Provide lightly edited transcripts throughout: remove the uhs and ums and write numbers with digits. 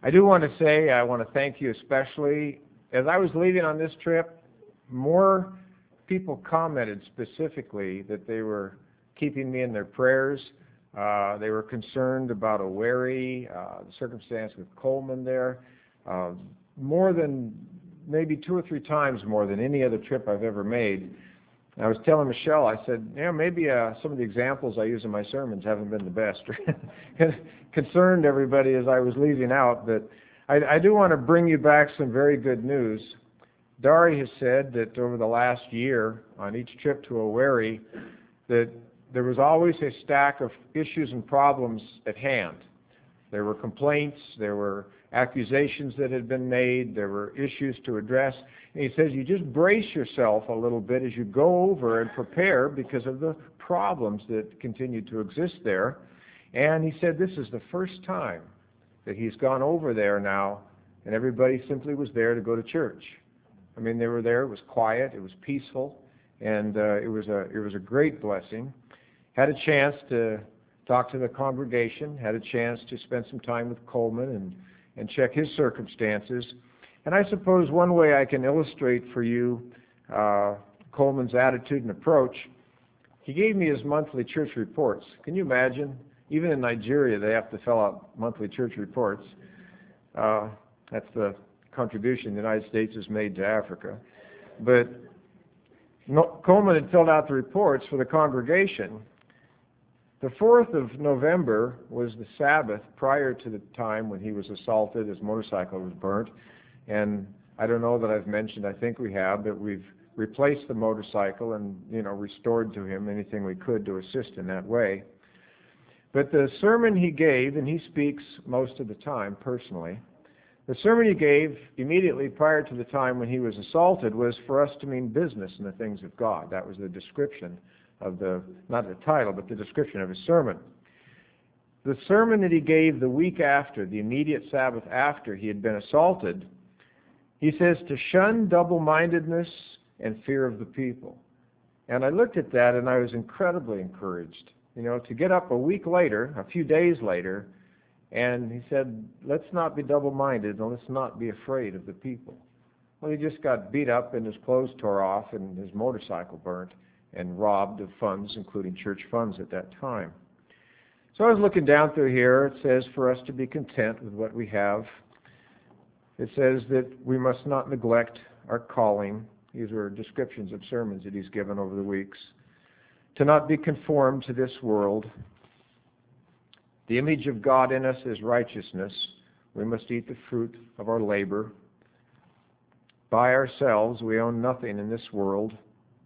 I do want to say, I want to thank you especially. As I was leaving on this trip, more people commented specifically that they were keeping me in their prayers. They were concerned about a wherry, the circumstance with Coleman there, more than maybe 2 or 3 times more than any other trip I've ever made. I was telling Michelle, I said, maybe some of the examples I use in my sermons haven't been the best. Concerned everybody as I was leaving out, but I do want to bring you back some very good news. Dari has said that over the last year, on each trip to a wherry, that there was always a stack of issues and problems at hand. There were complaints, there were accusations that had been made, there were issues to address. And he says you just brace yourself a little bit as you go over and prepare because of the problems that continue to exist there. And he said this is the first time that he's gone over there now, and everybody simply was there to go to church. I mean, they were there, it was quiet, it was peaceful, and it was a great blessing. Had a chance to talk to the congregation, had a chance to spend some time with Coleman and check his circumstances. And I suppose one way I can illustrate for you Coleman's attitude and approach, he gave me his monthly church reports. Can you imagine? Even in Nigeria, they have to fill out monthly church reports. That's the contribution the United States has made to Africa. But Coleman had filled out the reports for the congregation. The 4th of November was the Sabbath prior to the time when he was assaulted, his motorcycle was burnt. And I don't know that I've mentioned, I think we have, that we've replaced the motorcycle and, restored to him anything we could to assist in that way. But the sermon he gave, and he speaks most of the time personally, the sermon he gave immediately prior to the time when he was assaulted was for us to mean business in the things of God. That was the description of not the title, but the description of his sermon. The sermon that he gave the week after, the immediate Sabbath after he had been assaulted, he says to shun double-mindedness and fear of the people. And I looked at that and I was incredibly encouraged, to get up a week later, a few days later, and he said, let's not be double-minded and let's not be afraid of the people. Well, he just got beat up and his clothes tore off and his motorcycle burnt and robbed of funds, including church funds at that time. So I was looking down through here. It says for us to be content with what we have. It says that we must not neglect our calling. These were descriptions of sermons that he's given over the weeks. To not be conformed to this world. The image of God in us is righteousness. We must eat the fruit of our labor. By ourselves, we own nothing in this world.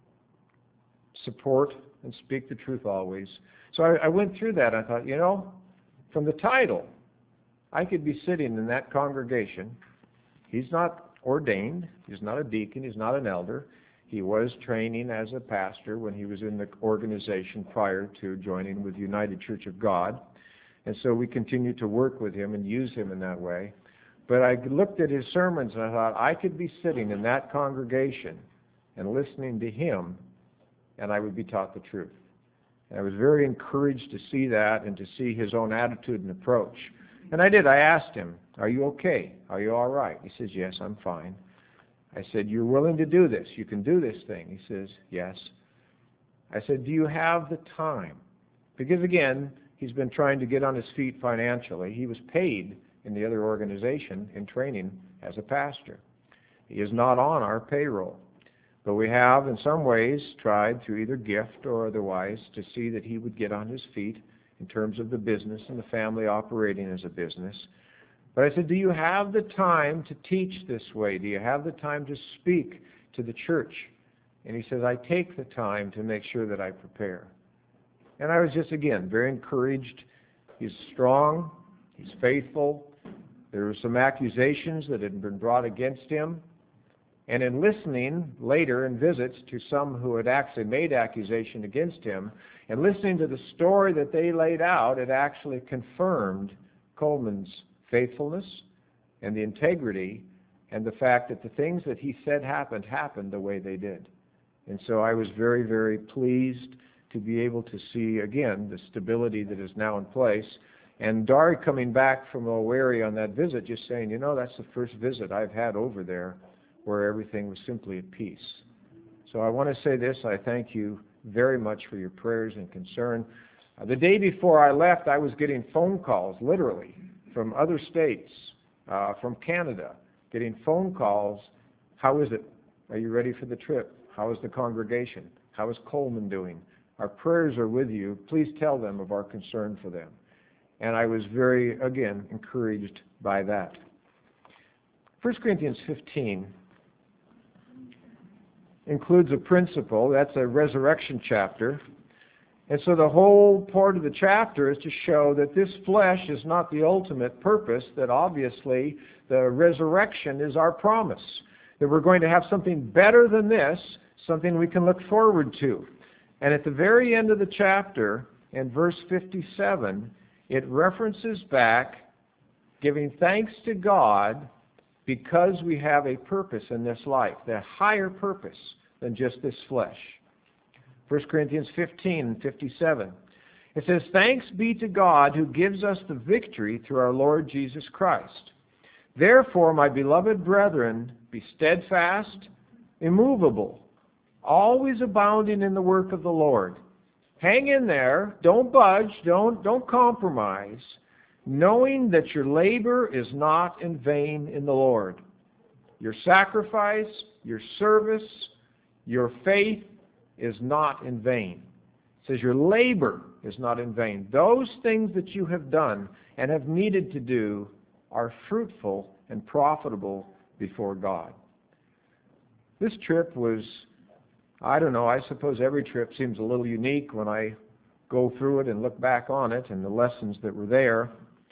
Support and speak the truth always. So I went through that. I thought, from the title, I could be sitting in that congregation. He's not ordained. He's not a deacon. He's not an elder. He was training as a pastor when he was in the organization prior to joining with United Church of God. And so we continue to work with him and use him in that way. But I looked at his sermons and I thought, I could be sitting in that congregation and listening to him, and I would be taught the truth. And I was very encouraged to see that and to see his own attitude and approach. And I did. I asked him, are you okay? Are you all right? He says, yes, I'm fine. I said, you're willing to do this? You can do this thing? He says, yes. I said, do you have the time? Because again, he's been trying to get on his feet financially. He was paid in the other organization in training as a pastor. He is not on our payroll. But we have, in some ways, tried through either gift or otherwise to see that he would get on his feet in terms of the business and the family operating as a business. But I said, do you have the time to teach this way? Do you have the time to speak to the church? And he says, I take the time to make sure that I prepare. And I was just, again, very encouraged. He's strong. He's faithful. There were some accusations that had been brought against him. And in listening later in visits to some who had actually made accusation against him, and listening to the story that they laid out, it actually confirmed Coleman's faithfulness and the integrity and the fact that the things that he said happened the way they did. And so I was very, very pleased to be able to see, again, the stability that is now in place. And Dari coming back from Owerri on that visit, just saying, you know, that's the first visit I've had over there where everything was simply at peace. So I want to say this, I thank you very much for your prayers and concern. The day before I left, I was getting phone calls, literally, from other states, from Canada, getting phone calls. How is it? Are you ready for the trip? How is the congregation? How is Coleman doing? Our prayers are with you. Please tell them of our concern for them. And I was very, again, encouraged by that. 1 Corinthians 15 includes a principle. That's a resurrection chapter. And so the whole part of the chapter is to show that this flesh is not the ultimate purpose, that obviously the resurrection is our promise, that we're going to have something better than this, something we can look forward to. And at the very end of the chapter, in verse 57, it references back, giving thanks to God because we have a purpose in this life, the higher purpose than just this flesh. 1 Corinthians 15:57. It says, "Thanks be to God who gives us the victory through our Lord Jesus Christ. Therefore, my beloved brethren, be steadfast, immovable, always abounding in the work of the Lord." Hang in there. Don't budge. Don't compromise, knowing that your labor is not in vain in the Lord. Your sacrifice, your service, your faith is not in vain. It says your labor is not in vain. Those things that you have done and have needed to do are fruitful and profitable before God. This trip was, I don't know, I suppose every trip seems a little unique when I go through it and look back on it and the lessons that were there.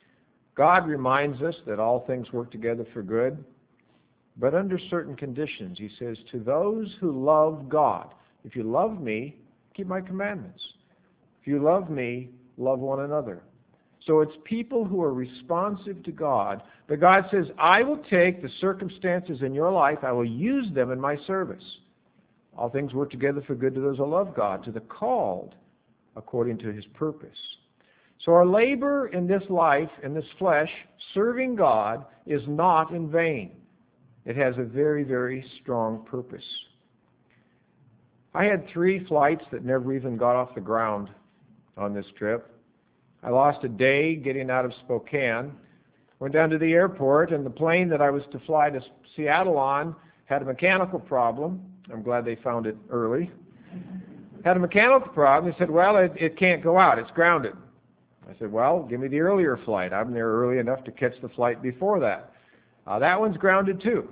God reminds us that all things work together for good, but under certain conditions. He says, to those who love God, if you love me, keep my commandments. If you love me, love one another. So it's people who are responsive to God. But God says, I will take the circumstances in your life, I will use them in my service. All things work together for good to those who love God, to the called according to his purpose. So our labor in this life, in this flesh, serving God, is not in vain. It has a very, very strong purpose. I had 3 flights that never even got off the ground on this trip. I lost a day getting out of Spokane, went down to the airport, and the plane that I was to fly to Seattle on had a mechanical problem. I'm glad they found it early. Had a mechanical problem. They said, well, it can't go out. It's grounded. I said, well, give me the earlier flight. I'm there early enough to catch the flight before that. That one's grounded too.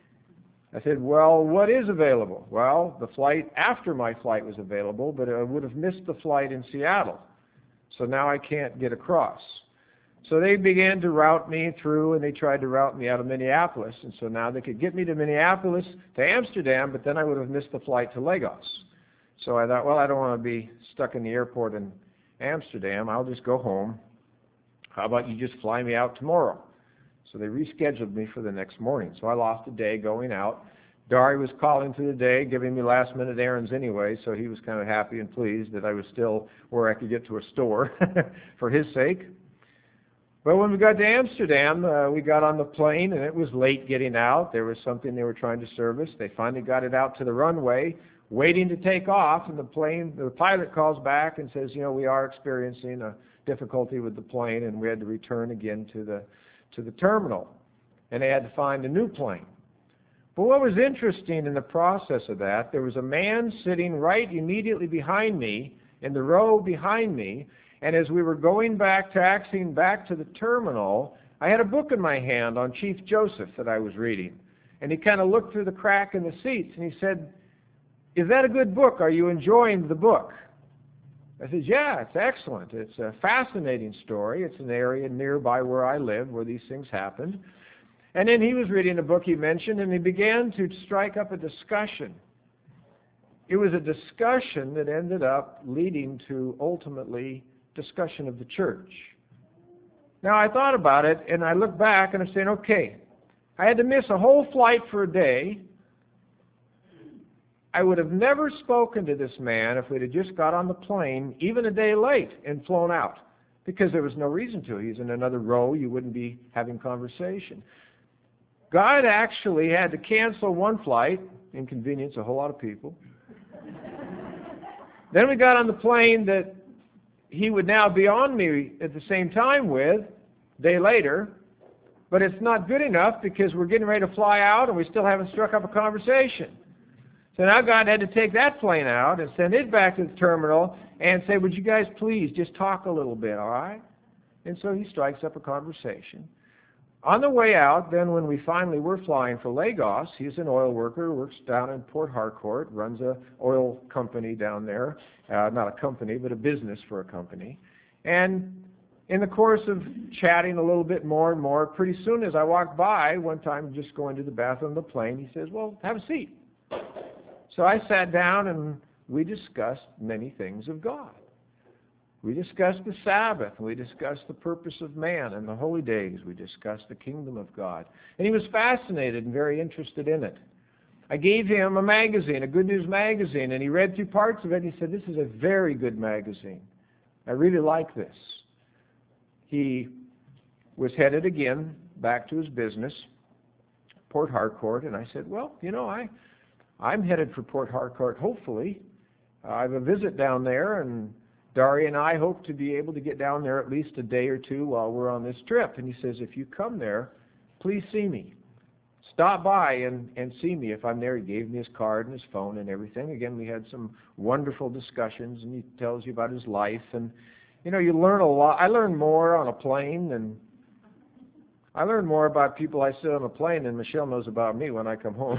I said, well, what is available? Well, the flight after my flight was available, but I would have missed the flight in Seattle. So now I can't get across. So they began to route me through, and they tried to route me out of Minneapolis. And so now they could get me to Minneapolis, to Amsterdam, but then I would have missed the flight to Lagos. So I thought, well, I don't want to be stuck in the airport in Amsterdam. I'll just go home. How about you just fly me out tomorrow? So they rescheduled me for the next morning. So I lost a day going out. Dari was calling through the day, giving me last-minute errands anyway, so he was kind of happy and pleased that I was still where I could get to a store for his sake. But when we got to Amsterdam, we got on the plane, and it was late getting out. There was something they were trying to service. They finally got it out to the runway, waiting to take off, and the pilot calls back and says, we are experiencing a difficulty with the plane, and we had to return again to the terminal, and they had to find a new plane. But what was interesting in the process of that, there was a man sitting right immediately behind me, in the row behind me, and as we were going back, taxiing back to the terminal, I had a book in my hand on Chief Joseph that I was reading. And he kind of looked through the crack in the seats, and he said, is that a good book? Are you enjoying the book? I said, yeah, it's excellent. It's a fascinating story. It's an area nearby where I live where these things happened. And then he was reading a book he mentioned, and he began to strike up a discussion. It was a discussion that ended up leading to, ultimately, discussion of the church. Now, I thought about it, and I look back, and I'm saying, okay, I had to miss a whole flight for a day. I would have never spoken to this man if we'd have just got on the plane, even a day late, and flown out. because there was no reason to. He's in another row. You wouldn't be having conversation. God actually had to cancel one flight, inconvenience a whole lot of people. Then we got on the plane that he would now be on me at the same time with, a day later, but it's not good enough because we're getting ready to fly out and we still haven't struck up a conversation. So now God had to take that plane out and send it back to the terminal and say, would you guys please just talk a little bit, all right? And so he strikes up a conversation. On the way out, then when we finally were flying for Lagos, he's an oil worker, works down in Port Harcourt, runs a oil company down there. Not a company, but a business for a company. And in the course of chatting a little bit more and more, pretty soon as I walked by, one time just going to the bathroom of the plane, he says, well, have a seat. So I sat down and we discussed many things of God. We discussed the Sabbath. We discussed the purpose of man and the holy days. We discussed the kingdom of God. And he was fascinated and very interested in it. I gave him a magazine, a Good News magazine, and he read through parts of it and he said, this is a very good magazine. I really like this. He was headed again back to his business, Port Harcourt, and I said, well, I'm headed for Port Harcourt, hopefully. I have a visit down there, and Dari and I hope to be able to get down there at least a day or two while we're on this trip. And he says, if you come there, please see me. Stop by and see me if I'm there. He gave me his card and his phone and everything. Again, we had some wonderful discussions, and he tells you about his life. And, you learn a lot. I learned more on a plane than I learned more about people I sit on a plane than Michelle knows about me when I come home.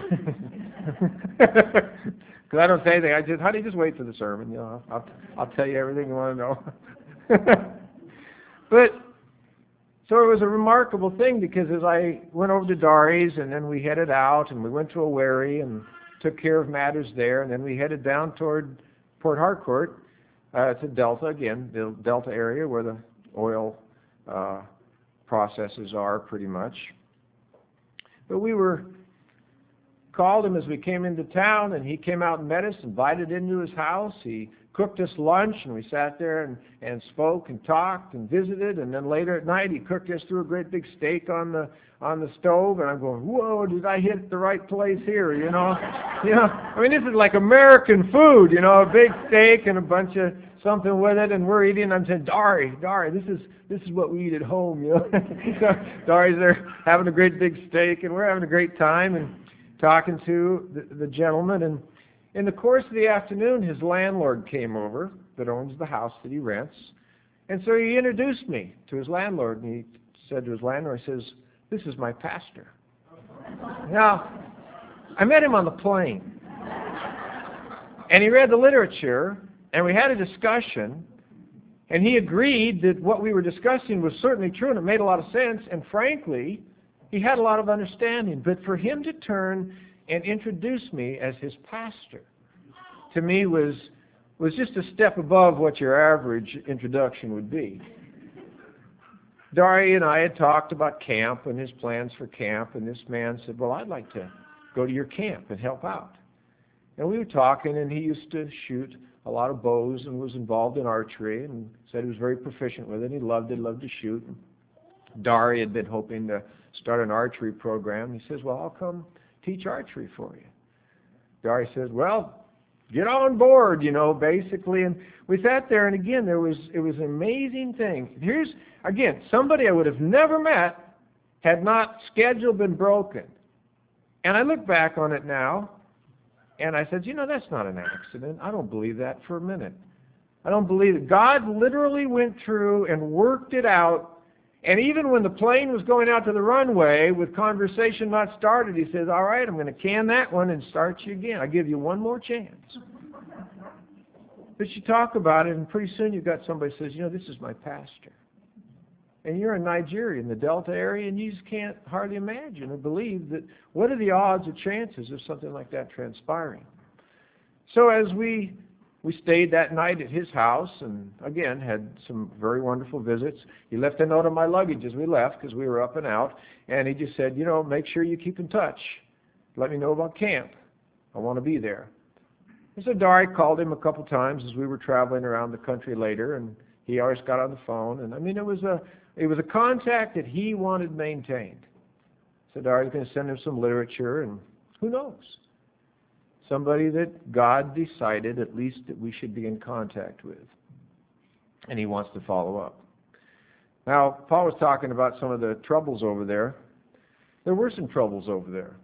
Because I don't say anything. I just, honey, just wait for the sermon. I'll tell you everything you want to know. But so it was a remarkable thing because as I went over to Dari's and then we headed out and we went to Owerri and took care of matters there, and then we headed down toward Port Harcourt to Delta again, the Delta area where the oil processes are pretty much. But we called him as we came into town, and he came out and met us, invited into his house. He cooked us lunch, and we sat there and spoke and talked and visited. And then later at night, he cooked us through a great big steak on the stove. And I'm going, whoa, did I hit the right place here? I mean, this is like American food, a big steak and a bunch of something with it. And we're eating. And I'm saying, Dari, this is what we eat at home, So Dari's there having a great big steak, and we're having a great time and talking to the gentleman. And in the course of the afternoon, his landlord came over that owns the house that he rents. And so he introduced me to his landlord, and he said to his landlord, he says, this is my pastor. Now, I met him on the plane. And he read the literature, and we had a discussion, and he agreed that what we were discussing was certainly true, and it made a lot of sense, and frankly, he had a lot of understanding. But for him to turn and introduce me as his pastor, to me was just a step above what your average introduction would be. Dari and I had talked about camp and his plans for camp, and this man said, well, I'd like to go to your camp and help out. And we were talking, and he used to shoot a lot of bows and was involved in archery and said he was very proficient with it. He loved to shoot. Dari had been hoping to start an archery program. He says, well, I'll come teach archery for you. Dari says, well, get on board, basically. And we sat there, and again, it was an amazing thing. Here's, again, somebody I would have never met had not schedule been broken. And I look back on it now, and I said, that's not an accident. I don't believe that for a minute. I don't believe it. God literally went through and worked it out. And even when the plane was going out to the runway with conversation not started, he says, all right, I'm going to can that one and start you again. I'll give you one more chance. But you talk about it, and pretty soon you've got somebody who says, this is my pastor. And you're in Nigeria, in the Delta area, and you just can't hardly imagine or believe that what are the odds or chances of something like that transpiring. So as we stayed that night at his house and, again, had some very wonderful visits. He left a note on my luggage as we left because we were up and out. And he just said, make sure you keep in touch. Let me know about camp. I want to be there. And so Dari called him a couple times as we were traveling around the country later and He always got on the phone, and I mean, it was a contact that he wanted maintained. So Dari was going to send him some literature, and who knows? Somebody that God decided at least that we should be in contact with. And he wants to follow up. Now, Paul was talking about some of the troubles over there. There were some troubles over there.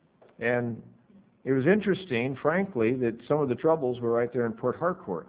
And it was interesting, frankly, that some of the troubles were right there in Port Harcourt.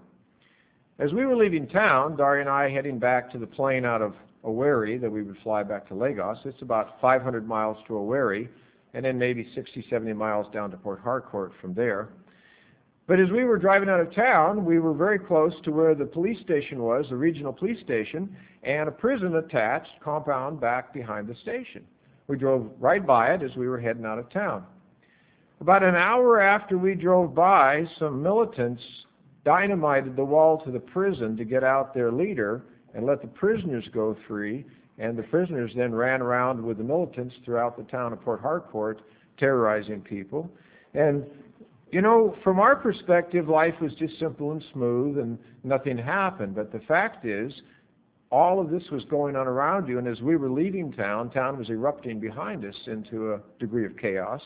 As we were leaving town, Dari and I heading back to the plane out of Owerri that we would fly back to Lagos. It's about 500 miles to Owerri, and then maybe 60, 70 miles down to Port Harcourt from there. But as we were driving out of town, we were very close to where the police station was, the regional police station, and a prison attached compound back behind the station. We drove right by it as we were heading out of town. About an hour after we drove by, some militants dynamited the wall to the prison to get out their leader and let the prisoners go free, and the prisoners then ran around with the militants throughout the town of Port Harcourt, terrorizing people. And, you know, from our perspective, life was just simple and smooth and nothing happened. But the fact is, all of this was going on around you, and as we were leaving town, town was erupting behind us into a degree of chaos.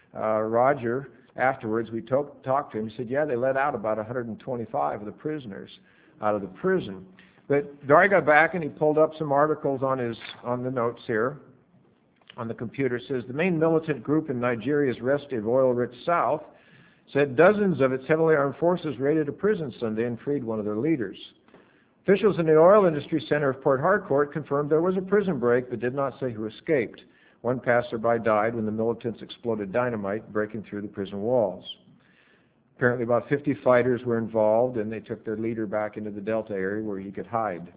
Roger, afterwards, we talked to him. He said, yeah, they let out about 125 of the prisoners out of the prison. But Dari got back and he pulled up some articles on the notes here on the computer. It says the main militant group in Nigeria's restive oil-rich south said dozens of its heavily armed forces raided a prison Sunday and freed one of their leaders. Officials in the oil industry center of Port Harcourt confirmed there was a prison break but did not say who escaped. One passerby died when the militants exploded dynamite breaking through the prison walls. Apparently about 50 fighters were involved, and they took their leader back into the Delta area where he could hide.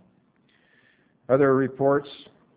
Other reports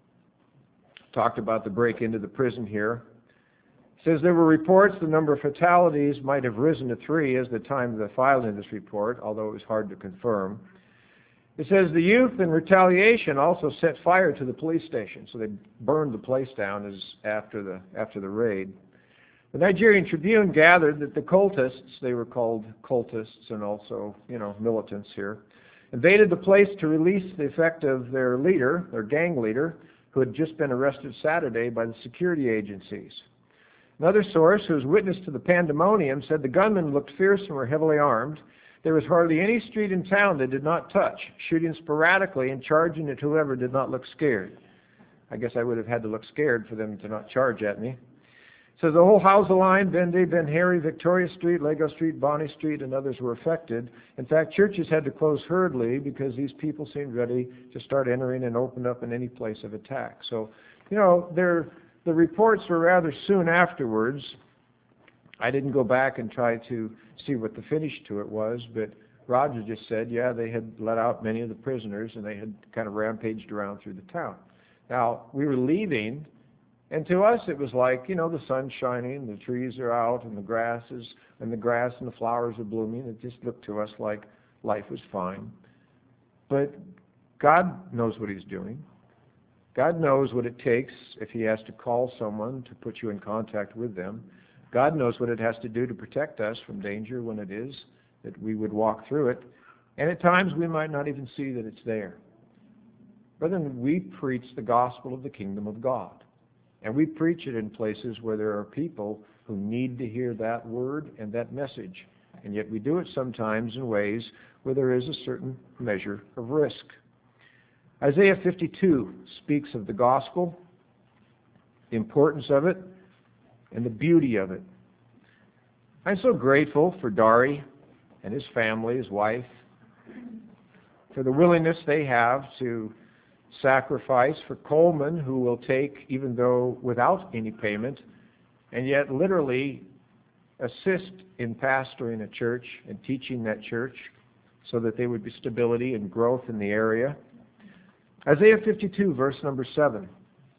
talked about the break into the prison here. It says there were reports the number of fatalities might have risen to 3 as the time of the filing of this report, although it was hard to confirm. It says the youth in retaliation also set fire to the police station, so they burned the place down after the raid. The Nigerian Tribune gathered that the cultists, they were called cultists and also, militants here, invaded the place to release the effect of their leader, their gang leader, who had just been arrested Saturday by the security agencies. Another source, who was witness to the pandemonium, said the gunmen looked fierce and were heavily armed. There was hardly any street in town they did not touch, shooting sporadically and charging at whoever did not look scared. I guess I would have had to look scared for them to not charge at me. So the whole Hausa line, Bende, Ben Harry, Victoria Street, Lagos Street, Bonny Street, and others were affected. In fact, churches had to close hurriedly because these people seemed ready to start entering and open up in any place of attack. So, the reports were rather soon afterwards. I didn't go back and try to see what the finish to it was, but Roger just said, yeah, they had let out many of the prisoners and they had kind of rampaged around through the town. Now, we were leaving, and to us it was like, the sun's shining, the trees are out, and the grass and the flowers are blooming. It just looked to us like life was fine. But God knows what He's doing. God knows what it takes if He has to call someone to put you in contact with them. God knows what it has to do to protect us from danger when it is that we would walk through it. And at times we might not even see that it's there. Brethren, we preach the gospel of the kingdom of God. And we preach it in places where there are people who need to hear that word and that message. And yet we do it sometimes in ways where there is a certain measure of risk. Isaiah 52 speaks of the gospel, the importance of it, and the beauty of it. I'm so grateful for Dari and his family, his wife, for the willingness they have to sacrifice, for Coleman, who will take, even though without any payment, and yet literally assist in pastoring a church and teaching that church so that there would be stability and growth in the area. Isaiah 52, verse number 7.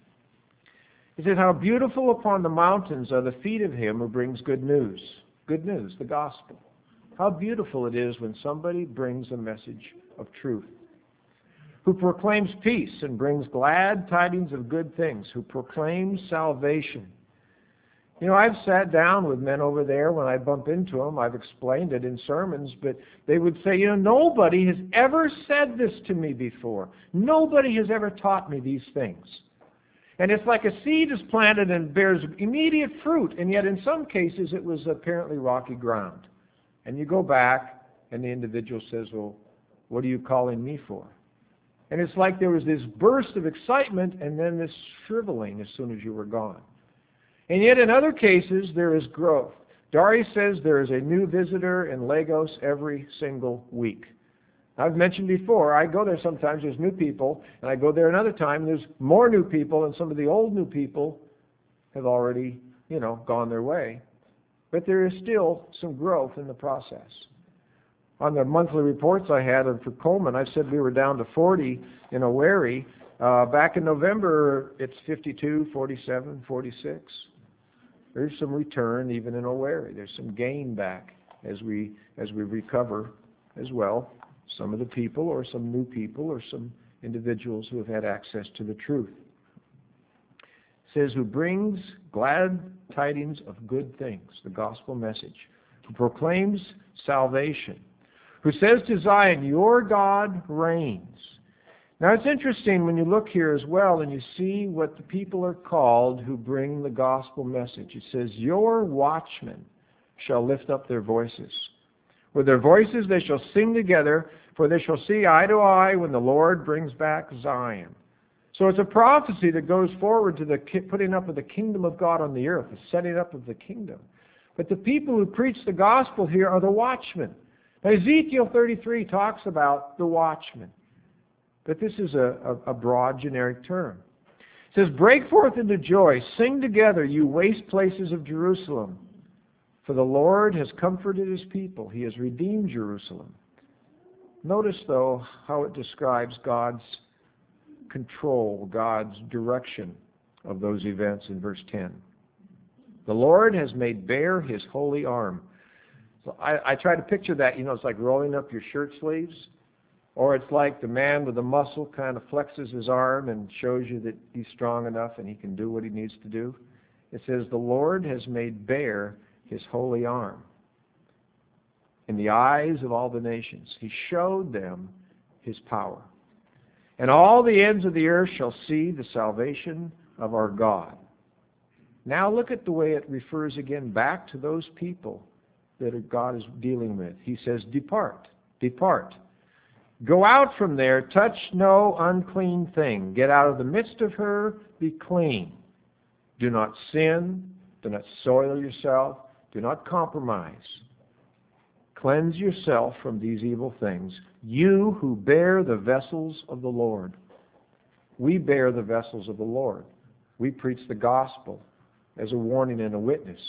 He says, how beautiful upon the mountains are the feet of him who brings good news. Good news, the gospel. How beautiful it is when somebody brings a message of truth. Who proclaims peace and brings glad tidings of good things. Who proclaims salvation I've sat down with men over there when I bump into them. I've explained it in sermons, but they would say, nobody has ever said this to me before. Nobody has ever taught me these things. And it's like a seed is planted and bears immediate fruit, and yet in some cases it was apparently rocky ground. And you go back, and the individual says, well, what are you calling me for? And it's like there was this burst of excitement and then this shriveling as soon as you were gone. And yet in other cases, there is growth. Dari says there is a new visitor in Lagos every single week. I've mentioned before, I go there sometimes, there's new people, and I go there another time, there's more new people, and some of the old new people have already, gone their way. But there is still some growth in the process. On the monthly reports I had for Coleman, I said we were down to 40 in Owerri. Back in November, it's 52, 47, 46. There's some return even in Owerri. There's some gain back as we recover as well. Some of the people or some new people or some individuals who have had access to the truth. It says, who brings glad tidings of good things, the gospel message, who proclaims salvation, who says to Zion, your God reigns. Now it's interesting when you look here as well and you see what the people are called who bring the gospel message. It says, your watchmen shall lift up their voices. With their voices they shall sing together, for they shall see eye to eye when the Lord brings back Zion. So it's a prophecy that goes forward to the putting up of the kingdom of God on the earth, the setting up of the kingdom. But the people who preach the gospel here are the watchmen. Now Ezekiel 33 talks about the watchmen. But this is a broad, generic term. It says, break forth into joy, sing together, you waste places of Jerusalem. For the Lord has comforted His people. He has redeemed Jerusalem. Notice, though, how it describes God's control, God's direction of those events in verse 10. The Lord has made bare His holy arm. So I try to picture that, it's like rolling up your shirt sleeves. Or it's like the man with the muscle kind of flexes his arm and shows you that he's strong enough and he can do what he needs to do. It says, the Lord has made bare His holy arm in the eyes of all the nations. He showed them His power. And all the ends of the earth shall see the salvation of our God. Now look at the way it refers again back to those people that God is dealing with. He says, depart, depart. Go out from there, touch no unclean thing. Get out of the midst of her, be clean. Do not sin, do not soil yourself, do not compromise. Cleanse yourself from these evil things, you who bear the vessels of the Lord. We bear the vessels of the Lord. We preach the gospel as a warning and a witness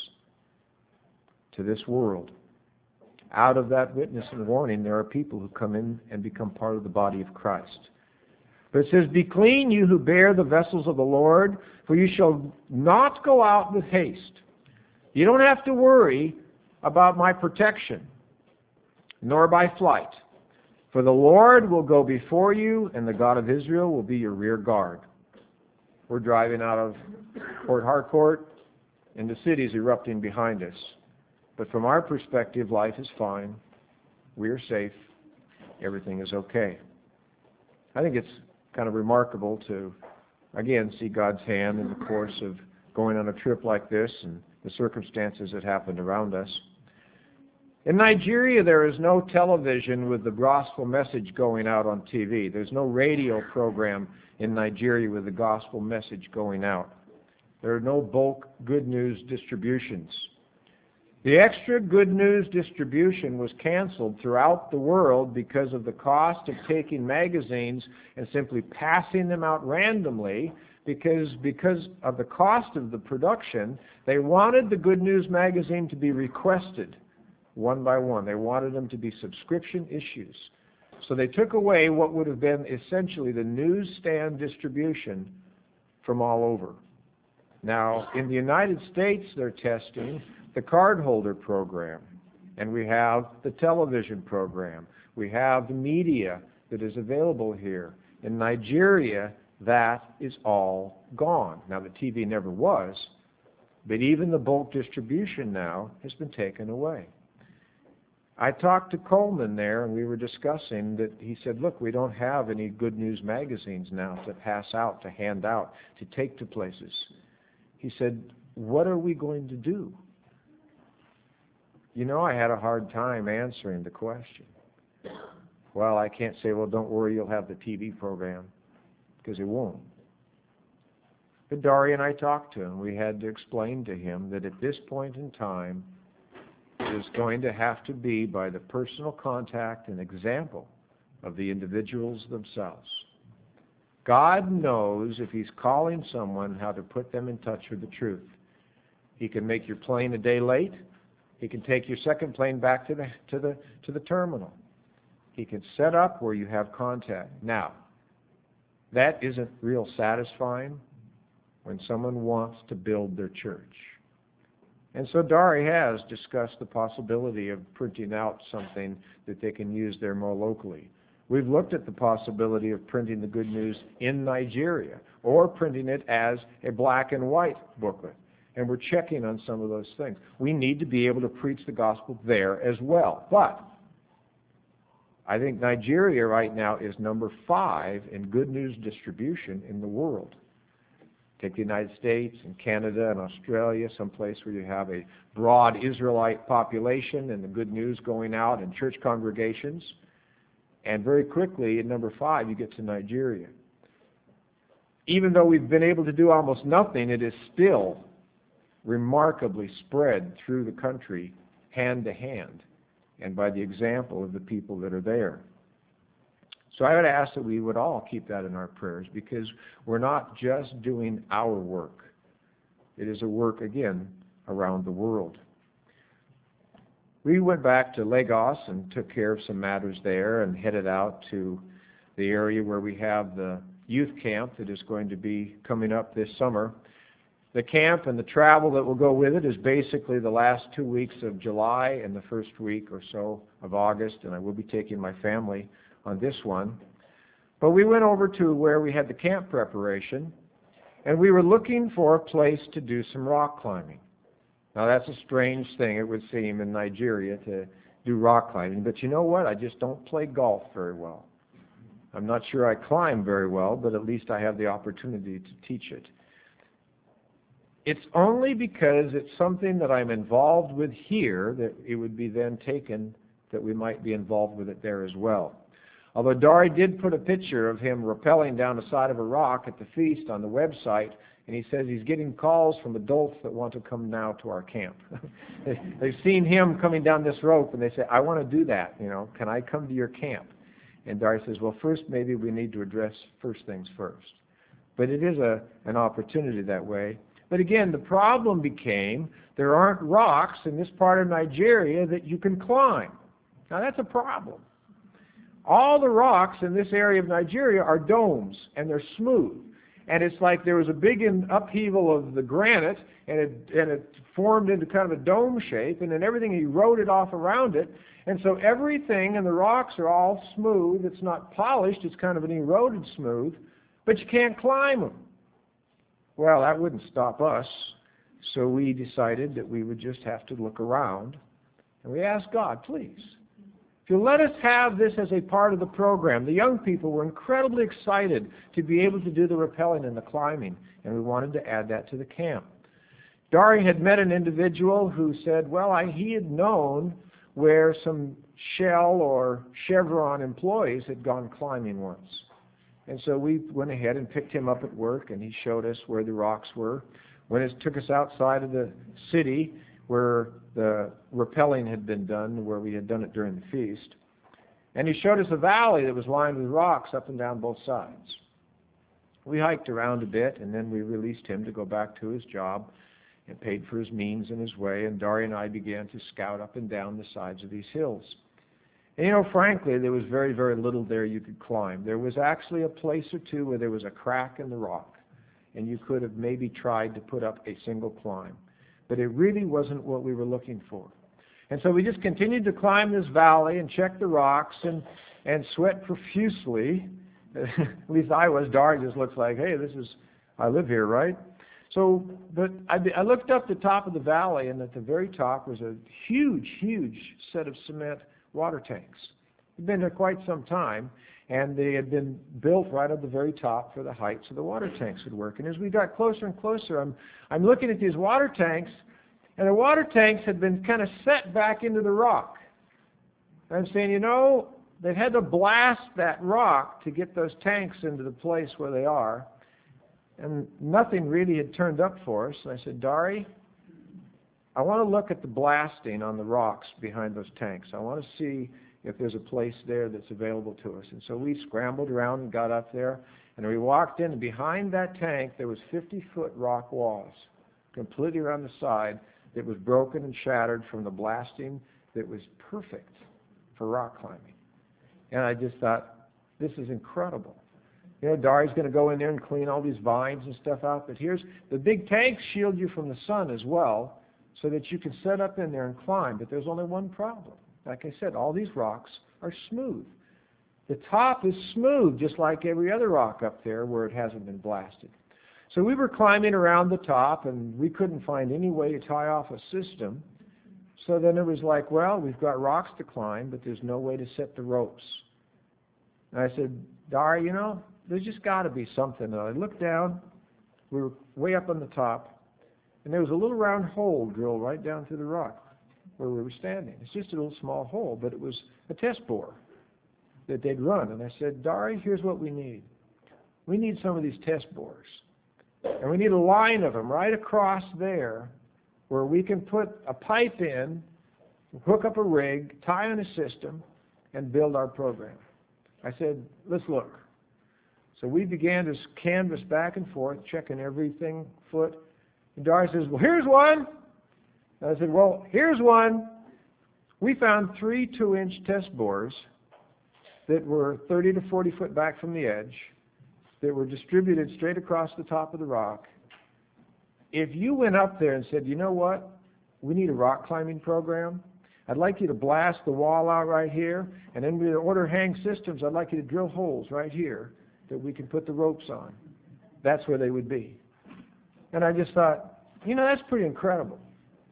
to this world. Out of that witness and warning, there are people who come in and become part of the body of Christ. But it says, be clean, you who bear the vessels of the Lord, for you shall not go out with haste. You don't have to worry about my protection, nor by flight. For the Lord will go before you, and the God of Israel will be your rear guard. We're driving out of Port Harcourt, and the city's erupting behind us. But from our perspective, life is fine. We are safe. Everything is okay. I think it's kind of remarkable to, again, see God's hand in the course of going on a trip like this and the circumstances that happened around us. In Nigeria, there is no television with the gospel message going out on TV. There's no radio program in Nigeria with the gospel message going out. There are no bulk good news distributions. The extra good news distribution was canceled throughout the world because of the cost of taking magazines and simply passing them out randomly, because of the cost of the production, they wanted the good news magazine to be requested one by one. They wanted them to be subscription issues. So they took away what would have been essentially the newsstand distribution from all over. Now, in the United States, they're testing the cardholder program, and we have the television program. We have the media that is available here. In Nigeria, that is all gone. Now, the TV never was, But even the bulk distribution now has been taken away. I talked to Coleman there, and we were discussing that. He said, look, we don't have any Good News magazines now to pass out, to hand out, to take to places. He said, what are we going to do? You know, I had a hard time answering the question. Well, I can't say, well, don't worry, you'll have the TV program, because it won't. But Dari and I talked to him. We had to explain to him that at this point in time, it is going to have to be by the personal contact and example of the individuals themselves. God knows if He's calling someone how to put them in touch with the truth. He can make your plane a day late. He can take your second plane back to the terminal. He can set up where you have contact. Now, that isn't real satisfying when someone wants to build their church. And so Dari has discussed the possibility of printing out something that they can use there more locally. We've looked at the possibility of printing the Good News in Nigeria or printing it as a black and white booklet. And we're checking on some of those things. We need to be able to preach the gospel there as well. But I think Nigeria right now is number 5 in Good News distribution in the world. Take the United States and Canada and Australia, someplace where you have a broad Israelite population and the Good News going out in church congregations. And very quickly, at number 5, you get to Nigeria. Even though we've been able to do almost nothing, it is still remarkably spread through the country, hand to hand, and by the example of the people that are there. So I would ask that we would all keep that in our prayers, because we're not just doing our work. It is a work, again, around the world. We went back to Lagos and took care of some matters there and headed out to the area where we have the youth camp that is going to be coming up this summer. The camp and the travel that will go with it is basically the last 2 weeks of July and the first week or so of August, and I will be taking my family on this one. But we went over to where we had the camp preparation, and we were looking for a place to do some rock climbing. Now that's a strange thing, it would seem, in Nigeria to do rock climbing, but you know what? I just don't play golf very well. I'm not sure I climb very well, but at least I have the opportunity to teach it. It's only because it's something that I'm involved with here that it would be then taken that we might be involved with it there as well. Although Dari did put a picture of him rappelling down the side of a rock at the feast on the website, and he says he's getting calls from adults that want to come now to our camp. They've seen him coming down this rope, and they say, I want to do that, can I come to your camp? And Dari says, well, first maybe we need to address first things first. But it is an opportunity that way. But again, the problem became there aren't rocks in this part of Nigeria that you can climb. Now that's a problem. All the rocks in this area of Nigeria are domes, and they're smooth. And it's like there was a big upheaval of the granite, and it formed into kind of a dome shape, and then everything eroded off around it. And so everything and the rocks are all smooth. It's not polished. It's kind of an eroded smooth, but you can't climb them. Well, that wouldn't stop us, so we decided that we would just have to look around, and we asked God, please, if you'll let us have this as a part of the program. The young people were incredibly excited to be able to do the rappelling and the climbing, and we wanted to add that to the camp. Dari had met an individual who said, well, he had known where some Shell or Chevron employees had gone climbing once. And so we went ahead and picked him up at work, and he showed us where the rocks were. When it took us outside of the city where the rappelling had been done, where we had done it during the feast, and he showed us a valley that was lined with rocks up and down both sides. We hiked around a bit, and then we released him to go back to his job and paid for his means and his way, and Dari and I began to scout up and down the sides of these hills. And frankly, there was very, very little there you could climb. There was actually a place or two where there was a crack in the rock, and you could have maybe tried to put up a single climb. But it really wasn't what we were looking for. And so we just continued to climb this valley and check the rocks and sweat profusely. At least I was. Dari just looks like, hey, I live here, right? So, but I looked up the top of the valley, and at the very top was a huge, huge set of cement water tanks. They'd been there quite some time, and they had been built right at the very top for the height so the water tanks would work. And as we got closer and closer, I'm looking at these water tanks, and the water tanks had been kind of set back into the rock. And I'm saying, they've had to blast that rock to get those tanks into the place where they are. And nothing really had turned up for us. And I said, Dari, I want to look at the blasting on the rocks behind those tanks. I want to see if there's a place there that's available to us. And so we scrambled around and got up there. And we walked in, and behind that tank there was 50-foot rock walls, completely around the side, that was broken and shattered from the blasting that was perfect for rock climbing. And I just thought, this is incredible. Dari's going to go in there and clean all these vines and stuff out, but here's the big tanks shield you from the sun as well, so that you can set up in there and climb. But there's only one problem. Like I said, all these rocks are smooth. The top is smooth, just like every other rock up there where it hasn't been blasted. So we were climbing around the top, and we couldn't find any way to tie off a system. So then it was like, well, we've got rocks to climb, but there's no way to set the ropes. And I said, Dari, there's just got to be something. And I looked down. We were way up on the top, and there was a little round hole drilled right down through the rock where we were standing. It's just a little small hole, but it was a test bore that they'd run. And I said, Dari, here's what we need. We need some of these test bores. And we need a line of them right across there where we can put a pipe in, hook up a rig, tie on a system, and build our program. I said, let's look. So we began to canvass back and forth, checking everything foot. And Dari says, well, here's one. And I said, well, here's one. We found 3 2-inch test bores that were 30 to 40 foot back from the edge, that were distributed straight across the top of the rock. If you went up there and said, you know what, we need a rock climbing program, I'd like you to blast the wall out right here, and then with the order hang systems, I'd like you to drill holes right here that we can put the ropes on. That's where they would be. And I just thought, that's pretty incredible.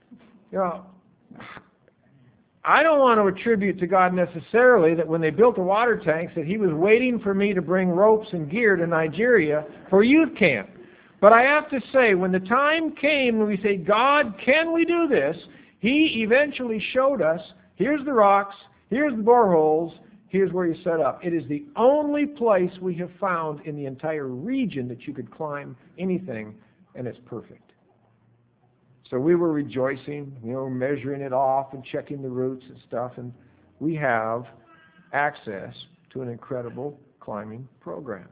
I don't want to attribute to God necessarily that when they built the water tanks that He was waiting for me to bring ropes and gear to Nigeria for youth camp. But I have to say, when the time came when we say, God, can we do this? He eventually showed us, here's the rocks, here's the boreholes, here's where you set up. It is the only place we have found in the entire region that you could climb anything, and it's perfect. So we were rejoicing, measuring it off and checking the roots and stuff, and we have access to an incredible climbing program.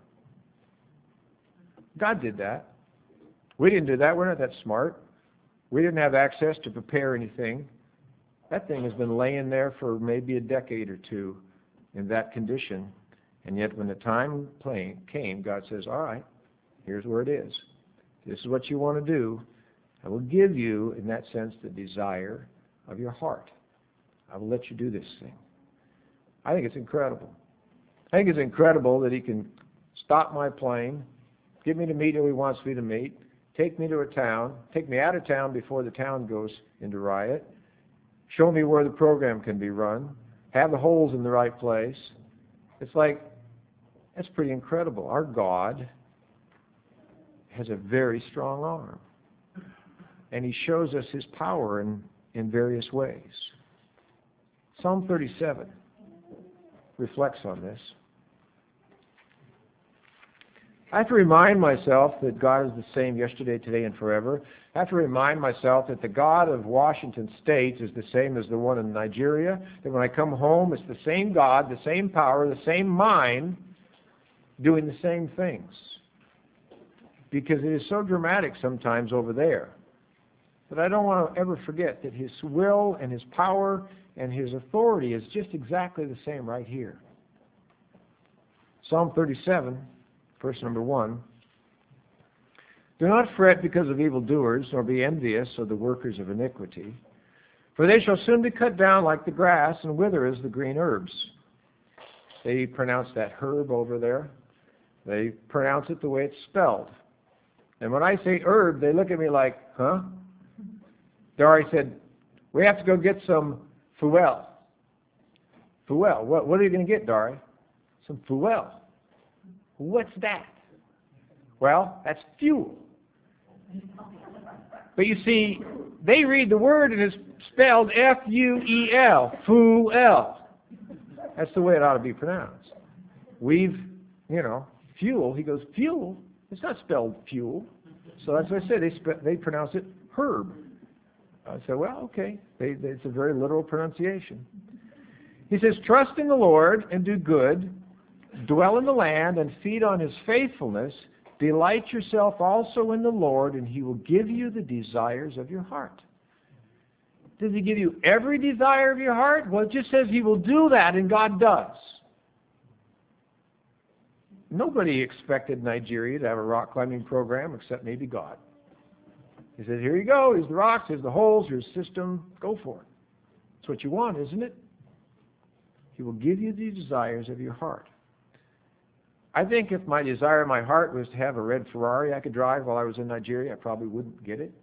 God did that. We didn't do that. We're not that smart. We didn't have access to prepare anything. That thing has been laying there for maybe a decade or two in that condition, and yet when the time came, God says, all right, here's where it is. This is what you want to do. I will give you, in that sense, the desire of your heart. I will let you do this thing. I think it's incredible. I think it's incredible that He can stop my plane, get me to meet who He wants me to meet, take me to a town, take me out of town before the town goes into riot, show me where the program can be run, have the holes in the right place. It's like, that's pretty incredible. Our God has a very strong arm. And He shows us His power in various ways. Psalm 37 reflects on this. I have to remind myself that God is the same yesterday, today, and forever. I have to remind myself that the God of Washington State is the same as the one in Nigeria, that when I come home, it's the same God, the same power, the same mind, doing the same things. Because it is so dramatic sometimes over there. But I don't want to ever forget that His will and His power and His authority is just exactly the same right here. Psalm 37, verse number 1. Do not fret because of evildoers, nor be envious of the workers of iniquity, for they shall soon be cut down like the grass and wither as the green herbs. They pronounce that herb over there. They pronounce it the way it's spelled. And when I say herb, they look at me like, huh? Dari said, we have to go get some fuel. Fuel. What are you going to get, Dari? Some fuel. What's that? Well, that's fuel. But you see, they read the word and it's spelled F-U-E-L. Fuel. That's the way it ought to be pronounced. Fuel. He goes, fuel? It's not spelled fuel. So that's what I said. They pronounce it herb. I said, well, okay. It's a very literal pronunciation. He says, trust in the Lord and do good. Dwell in the land and feed on His faithfulness. Delight yourself also in the Lord, and He will give you the desires of your heart. Does He give you every desire of your heart? Well, it just says He will do that, and God does. Nobody expected Nigeria to have a rock climbing program except maybe God. He said, here you go. Here's the rocks. Here's the holes. Here's the system. Go for it. It's what you want, isn't it? He will give you the desires of your heart. I think if my desire in my heart was to have a red Ferrari I could drive while I was in Nigeria, I probably wouldn't get it.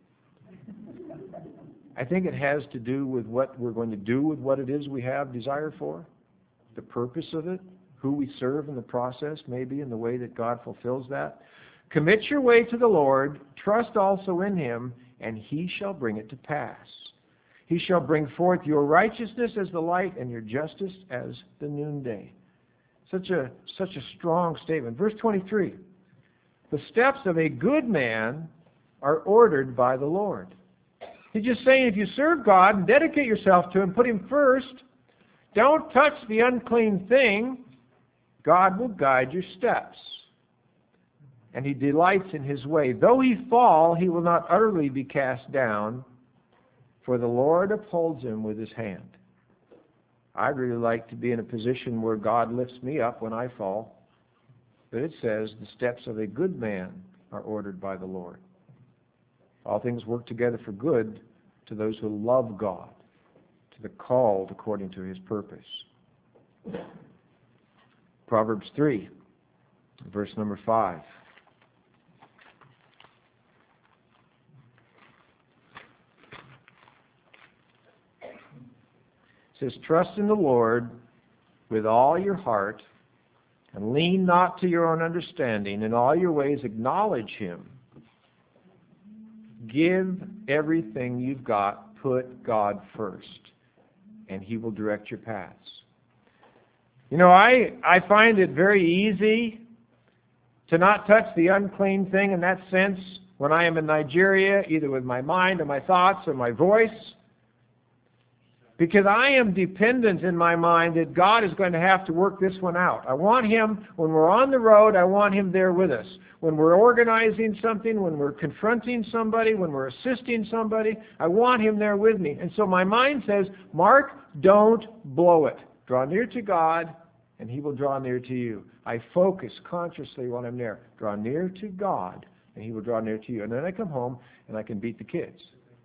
I think it has to do with what we're going to do with what it is we have desire for, the purpose of it, who we serve in the process, maybe in the way that God fulfills that. Commit your way to the Lord, trust also in Him, and He shall bring it to pass. He shall bring forth your righteousness as the light and your justice as the noonday. Such a strong statement. Verse 23, the steps of a good man are ordered by the Lord. He's just saying if you serve God and dedicate yourself to Him, put Him first, don't touch the unclean thing, God will guide your steps. And He delights in His way. Though he fall, he will not utterly be cast down, for the Lord upholds him with His hand. I'd really like to be in a position where God lifts me up when I fall. But it says, the steps of a good man are ordered by the Lord. All things work together for good to those who love God, to the called according to His purpose. Proverbs 3, verse number 5. It says, trust in the Lord with all your heart, and lean not to your own understanding. In all your ways acknowledge Him. Give everything you've got, put God first, and He will direct your paths. You know, I find it very easy to not touch the unclean thing in that sense when I am in Nigeria, either with my mind or my thoughts or my voice, because I am dependent in my mind that God is going to have to work this one out. I want Him, when we're on the road, I want Him there with us. When we're organizing something, when we're confronting somebody, when we're assisting somebody, I want Him there with me. And so my mind says, Mark, don't blow it. Draw near to God, and He will draw near to you. I focus consciously when I'm there. Draw near to God, and He will draw near to you. And then I come home, and I can beat the kids.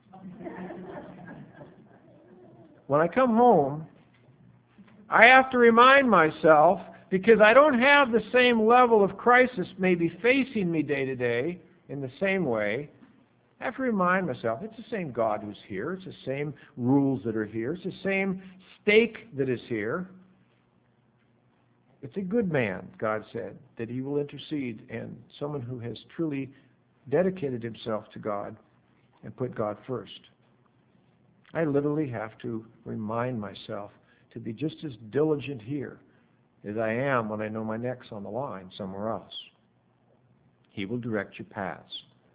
When I come home, I have to remind myself, because I don't have the same level of crisis maybe facing me day to day in the same way, I have to remind myself, it's the same God who's here. It's the same rules that are here. It's the same stake that is here. It's a good man, God said, that He will intercede, and someone who has truly dedicated himself to God and put God first. I literally have to remind myself to be just as diligent here as I am when I know my neck's on the line somewhere else. He will direct your paths.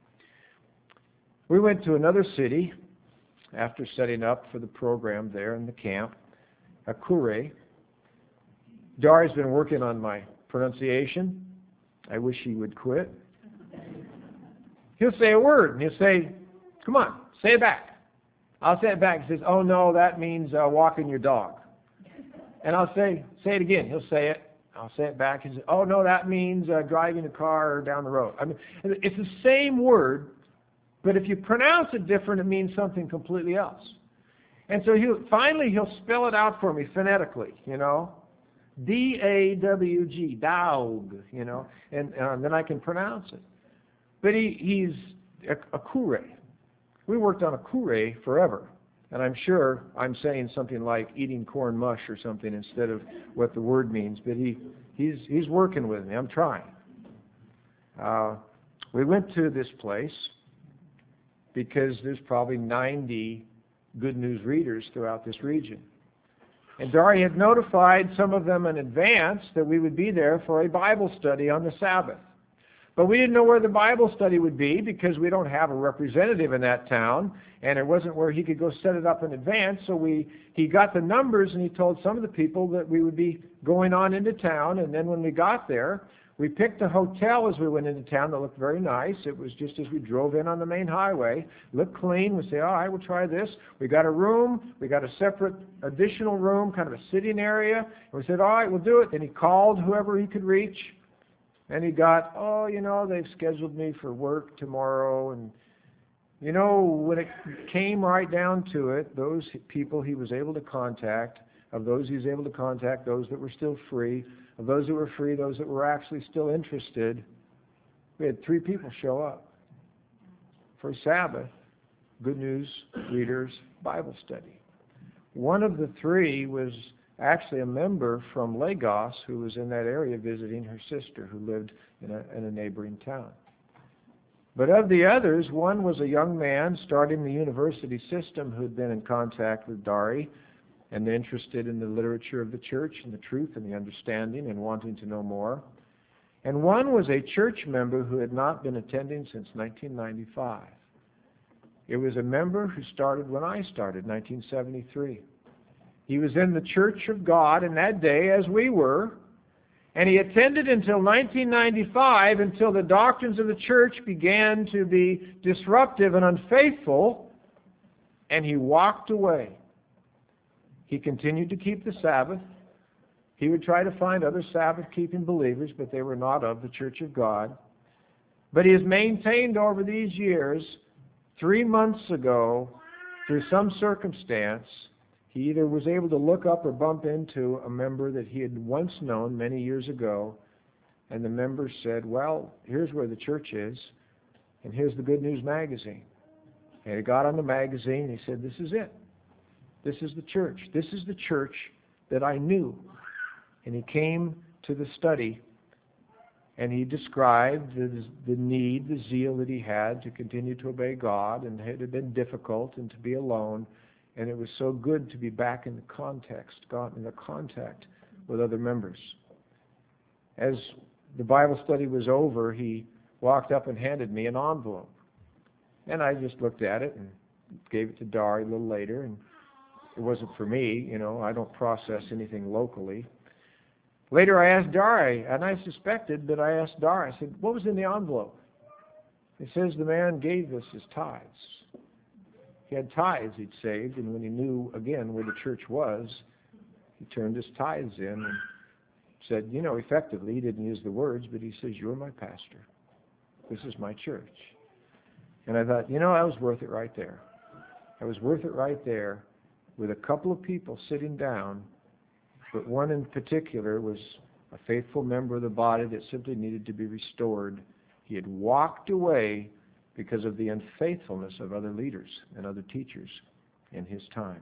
We went to another city after setting up for the program there in the camp, Akure. Dari's been working on my pronunciation. I wish he would quit. He'll say a word, and he'll say, come on, say it back. I'll say it back. He says, oh no, that means walking your dog. And I'll say it again. He'll say it. I'll say it back. He says, oh no, that means driving a car down the road. I mean, it's the same word, but if you pronounce it different, it means something completely else. And so he'll spell it out for me phonetically, you know. D-A-W-G, dog, you know, and then I can pronounce it. But he's a kure. We worked on a kure forever. And I'm sure I'm saying something like eating corn mush or something instead of what the word means. But he's working with me. I'm trying. We went to this place because there's probably 90 Good News readers throughout this region. And Dari had notified some of them in advance that we would be there for a Bible study on the Sabbath. But we didn't know where the Bible study would be because we don't have a representative in that town, and it wasn't where he could go set it up in advance. So he got the numbers, and he told some of the people that we would be going on into town. And then when we got there, we picked a hotel as we went into town that looked very nice. It was just as we drove in on the main highway. Looked clean. We say, all right, we'll try this. We got a room. We got a separate additional room, kind of a sitting area. And we said, all right, we'll do it. Then he called whoever he could reach. And he got, they've scheduled me for work tomorrow. And, when it came right down to it, those people he was able to contact, of those he was able to contact, those that were still free, of those that were free, those that were actually still interested, we had 3 people show up for Sabbath, Good News Readers Bible Study. One of the 3 was actually a member from Lagos who was in that area visiting her sister who lived in a neighboring town. But of the others, one was a young man starting the university system who had been in contact with Dari and interested in the literature of the church and the truth and the understanding and wanting to know more. And one was a church member who had not been attending since 1995. It was a member who started when I started, 1973. He was in the Church of God in that day, as we were, and he attended until 1995, until the doctrines of the church began to be disruptive and unfaithful, and he walked away. He continued to keep the Sabbath. He would try to find other Sabbath-keeping believers, but they were not of the Church of God. But he has maintained over these years. 3 months ago, through some circumstance, he either was able to look up or bump into a member that he had once known many years ago, and the member said, well, here's where the church is, and here's the Good News magazine. And he got on the magazine, and he said, this is it. This is the church. This is the church that I knew. And he came to the study, and he described the need, the zeal that he had to continue to obey God, and it had been difficult, and to be alone. And it was so good to be back in the context, got in the contact with other members. As the Bible study was over, he walked up and handed me an envelope. And I just looked at it and gave it to Dari a little later. And it wasn't for me, I don't process anything locally. Later I asked Dari, and I suspected, but I asked Dari, I said, what was in the envelope? He says the man gave us his tithes. He had tithes he'd saved, and when he knew, again, where the church was, he turned his tithes in and said, effectively, he didn't use the words, but he says, you're my pastor. This is my church. And I thought, that was worth it right there. That was worth it right there with a couple of people sitting down, but one in particular was a faithful member of the body that simply needed to be restored. He had walked away because of the unfaithfulness of other leaders and other teachers in his time.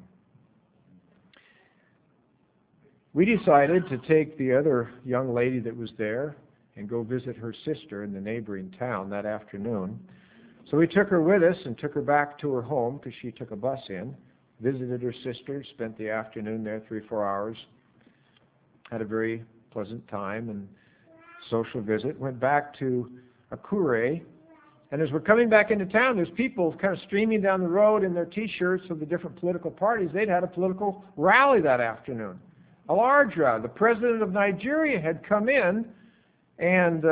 We decided to take the other young lady that was there and go visit her sister in the neighboring town that afternoon. So we took her with us and took her back to her home because she took a bus in, visited her sister, spent the afternoon there 3 or 4 hours, had a very pleasant time and social visit, went back to Akure. And as we're coming back into town, there's people kind of streaming down the road in their T-shirts of the different political parties. They'd had a political rally that afternoon, a large rally. The president of Nigeria had come in and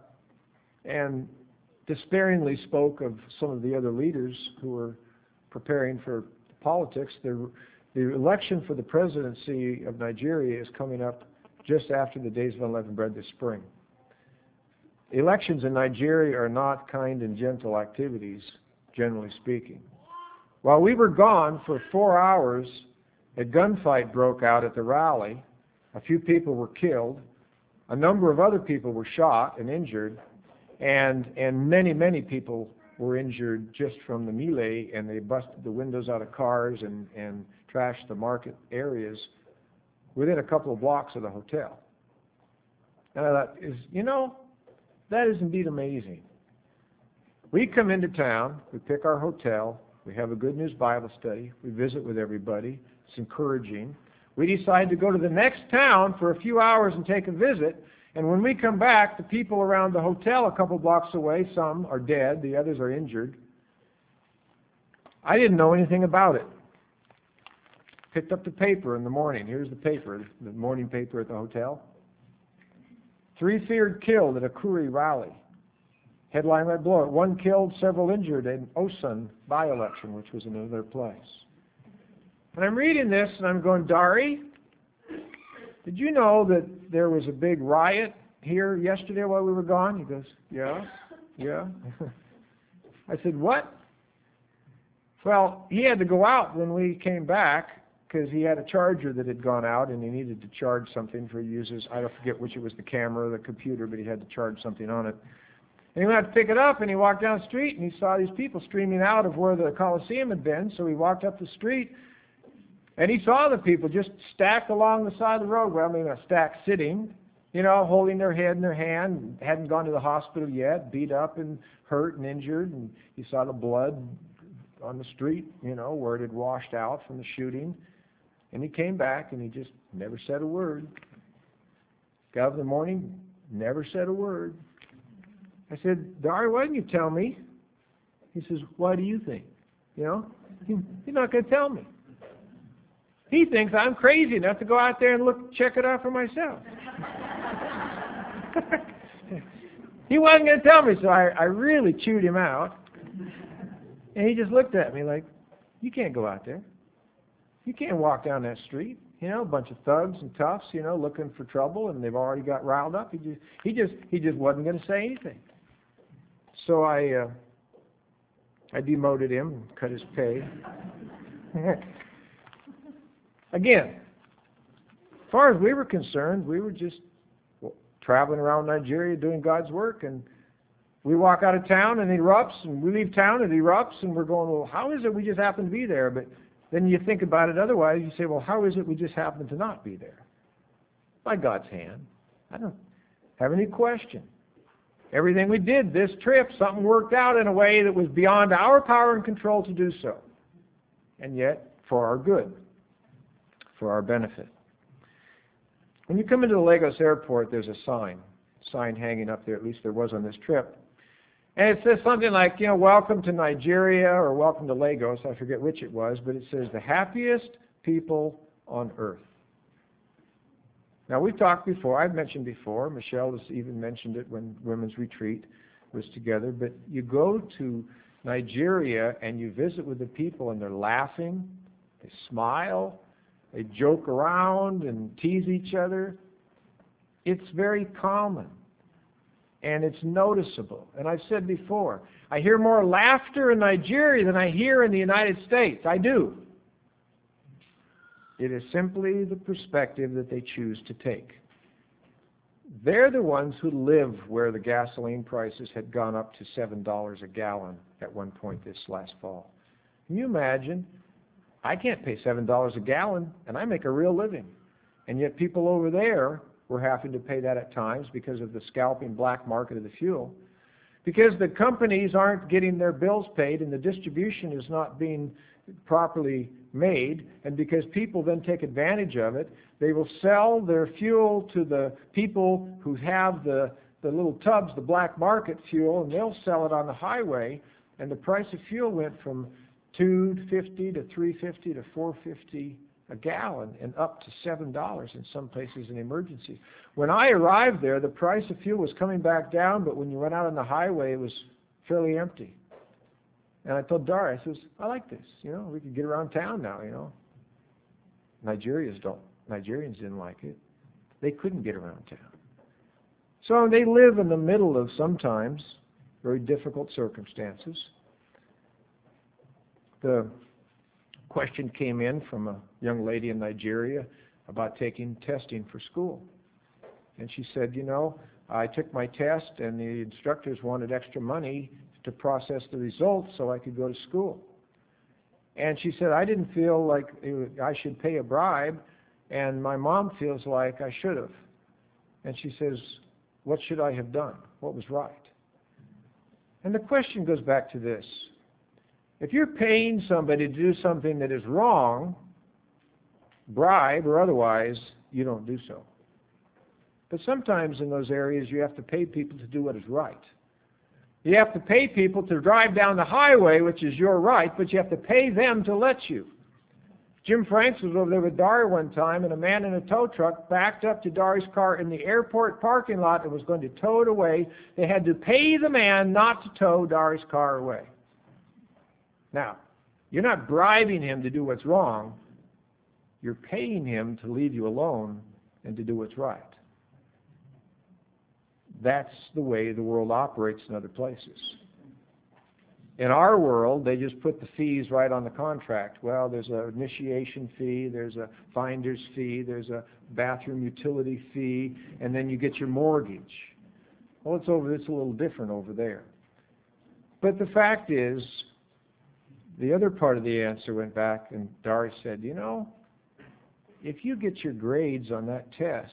despairingly spoke of some of the other leaders who were preparing for politics. The election for the presidency of Nigeria is coming up just after the Days of Unleavened Bread this spring. Elections in Nigeria are not kind and gentle activities, generally speaking. While we were gone for 4 hours, a gunfight broke out at the rally. A few people were killed. A number of other people were shot and injured. And many people were injured just from the melee, and they busted the windows out of cars and trashed the market areas within a couple of blocks of the hotel. And I thought, that is indeed amazing. We come into town, we pick our hotel, we have a Good News Bible study, we visit with everybody, it's encouraging. We decide to go to the next town for a few hours and take a visit, and when we come back, the people around the hotel a couple blocks away, some are dead, the others are injured. I didn't know anything about it. Picked up the paper in the morning. Here's the paper, the morning paper at the hotel. 3 feared killed at a Koori rally. Headline read below it, 1 killed, several injured in Osun by-election, which was in another place. And I'm reading this and I'm going, Dari, did you know that there was a big riot here yesterday while we were gone? He goes, yeah. I said, what? Well, he had to go out when we came back because he had a charger that had gone out and he needed to charge something for users. I don't forget which it was, the camera or the computer, but he had to charge something on it. And he went out to pick it up and he walked down the street and he saw these people streaming out of where the Coliseum had been. So he walked up the street and he saw the people just stacked along the side of the road. Well, maybe not stacked, sitting, holding their head in their hand, hadn't gone to the hospital yet, beat up and hurt and injured. And he saw the blood on the street, where it had washed out from the shooting. And he came back and he just never said a word. Got up in the morning, never said a word. I said, Dari, why didn't you tell me? He says, why do you think? You're not going to tell me. He thinks I'm crazy enough to go out there and check it out for myself. He wasn't going to tell me, so I really chewed him out. And he just looked at me like, you can't go out there. You can't walk down that street. A bunch of thugs and toughs, looking for trouble, and they've already got riled up. He just wasn't going to say anything. So I demoted him and cut his pay. Again, as far as we were concerned, we were just traveling around Nigeria doing God's work, and we walk out of town and it erupts, and we leave town and it erupts, and we're going, well, how is it we just happen to be there? But then you think about it otherwise, you say, well, how is it we just happen to not be there? By God's hand. I don't have any question. Everything we did this trip, something worked out in a way that was beyond our power and control to do so. And yet, for our good, for our benefit. When you come into the Lagos airport, there's a sign hanging up there, at least there was on this trip. And it says something like, welcome to Nigeria or welcome to Lagos. I forget which it was, but it says the happiest people on earth. Now, we've talked before, I've mentioned before, Michelle has even mentioned it when Women's Retreat was together, but you go to Nigeria and you visit with the people and they're laughing, they smile, they joke around and tease each other. It's very common. And it's noticeable. And I've said before, I hear more laughter in Nigeria than I hear in the United States. I do. It is simply the perspective that they choose to take. They're the ones who live where the gasoline prices had gone up to $7 a gallon at one point this last fall. Can you imagine? I can't pay $7 a gallon, and I make a real living. And yet people over there were having to pay that at times because of the scalping black market of the fuel. Because the companies aren't getting their bills paid and the distribution is not being properly made, and because people then take advantage of it, they will sell their fuel to the people who have the little tubs, the black market fuel, and they'll sell it on the highway, and the price of fuel went from $2.50 to $3.50 to $4.50 a gallon and up to $7 in some places in emergencies. When I arrived there, the price of fuel was coming back down, but when you went out on the highway, it was fairly empty. And I told Dara, I says, I like this. We could get around town now, Nigerians didn't like it. They couldn't get around town. So they live in the middle of sometimes very difficult circumstances. The question came in from a young lady in Nigeria about taking testing for school. And she said, I took my test, and the instructors wanted extra money to process the results so I could go to school. And she said, I didn't feel like I should pay a bribe, and my mom feels like I should have. And she says, what should I have done? What was right? And the question goes back to this. If you're paying somebody to do something that is wrong, bribe or otherwise, you don't do so. But sometimes in those areas you have to pay people to do what is right. You have to pay people to drive down the highway, which is your right, but you have to pay them to let you. Jim Franks was over there with Dari one time, and a man in a tow truck backed up to Dari's car in the airport parking lot and was going to tow it away. They had to pay the man not to tow Dari's car away. Now, you're not bribing him to do what's wrong. You're paying him to leave you alone and to do what's right. That's the way the world operates in other places. In our world, they just put the fees right on the contract. Well, there's an initiation fee, there's a finder's fee, there's a bathroom utility fee, and then you get your mortgage. Well, it's a little different over there. But the fact is, the other part of the answer went back, and Dari said, you know, if you get your grades on that test,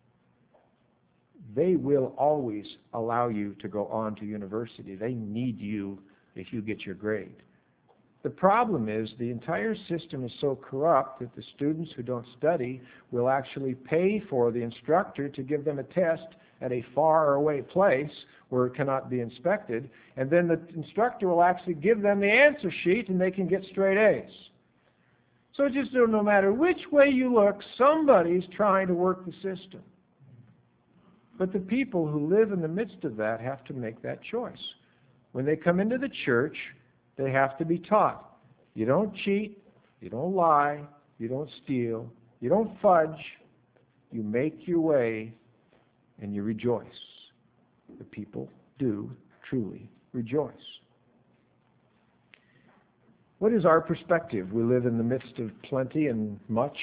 they will always allow you to go on to university. They need you if you get your grade. The problem is the entire system is so corrupt that the students who don't study will actually pay for the instructor to give them a test at a far away place where it cannot be inspected, and then the instructor will actually give them the answer sheet and they can get straight A's. So just no matter which way you look, somebody's trying to work the system. But the people who live in the midst of that have to make that choice. When they come into the church, they have to be taught. You don't cheat, you don't lie, you don't steal, you don't fudge. You make your way and you rejoice. The people do truly rejoice. What is our perspective? We live in the midst of plenty and much.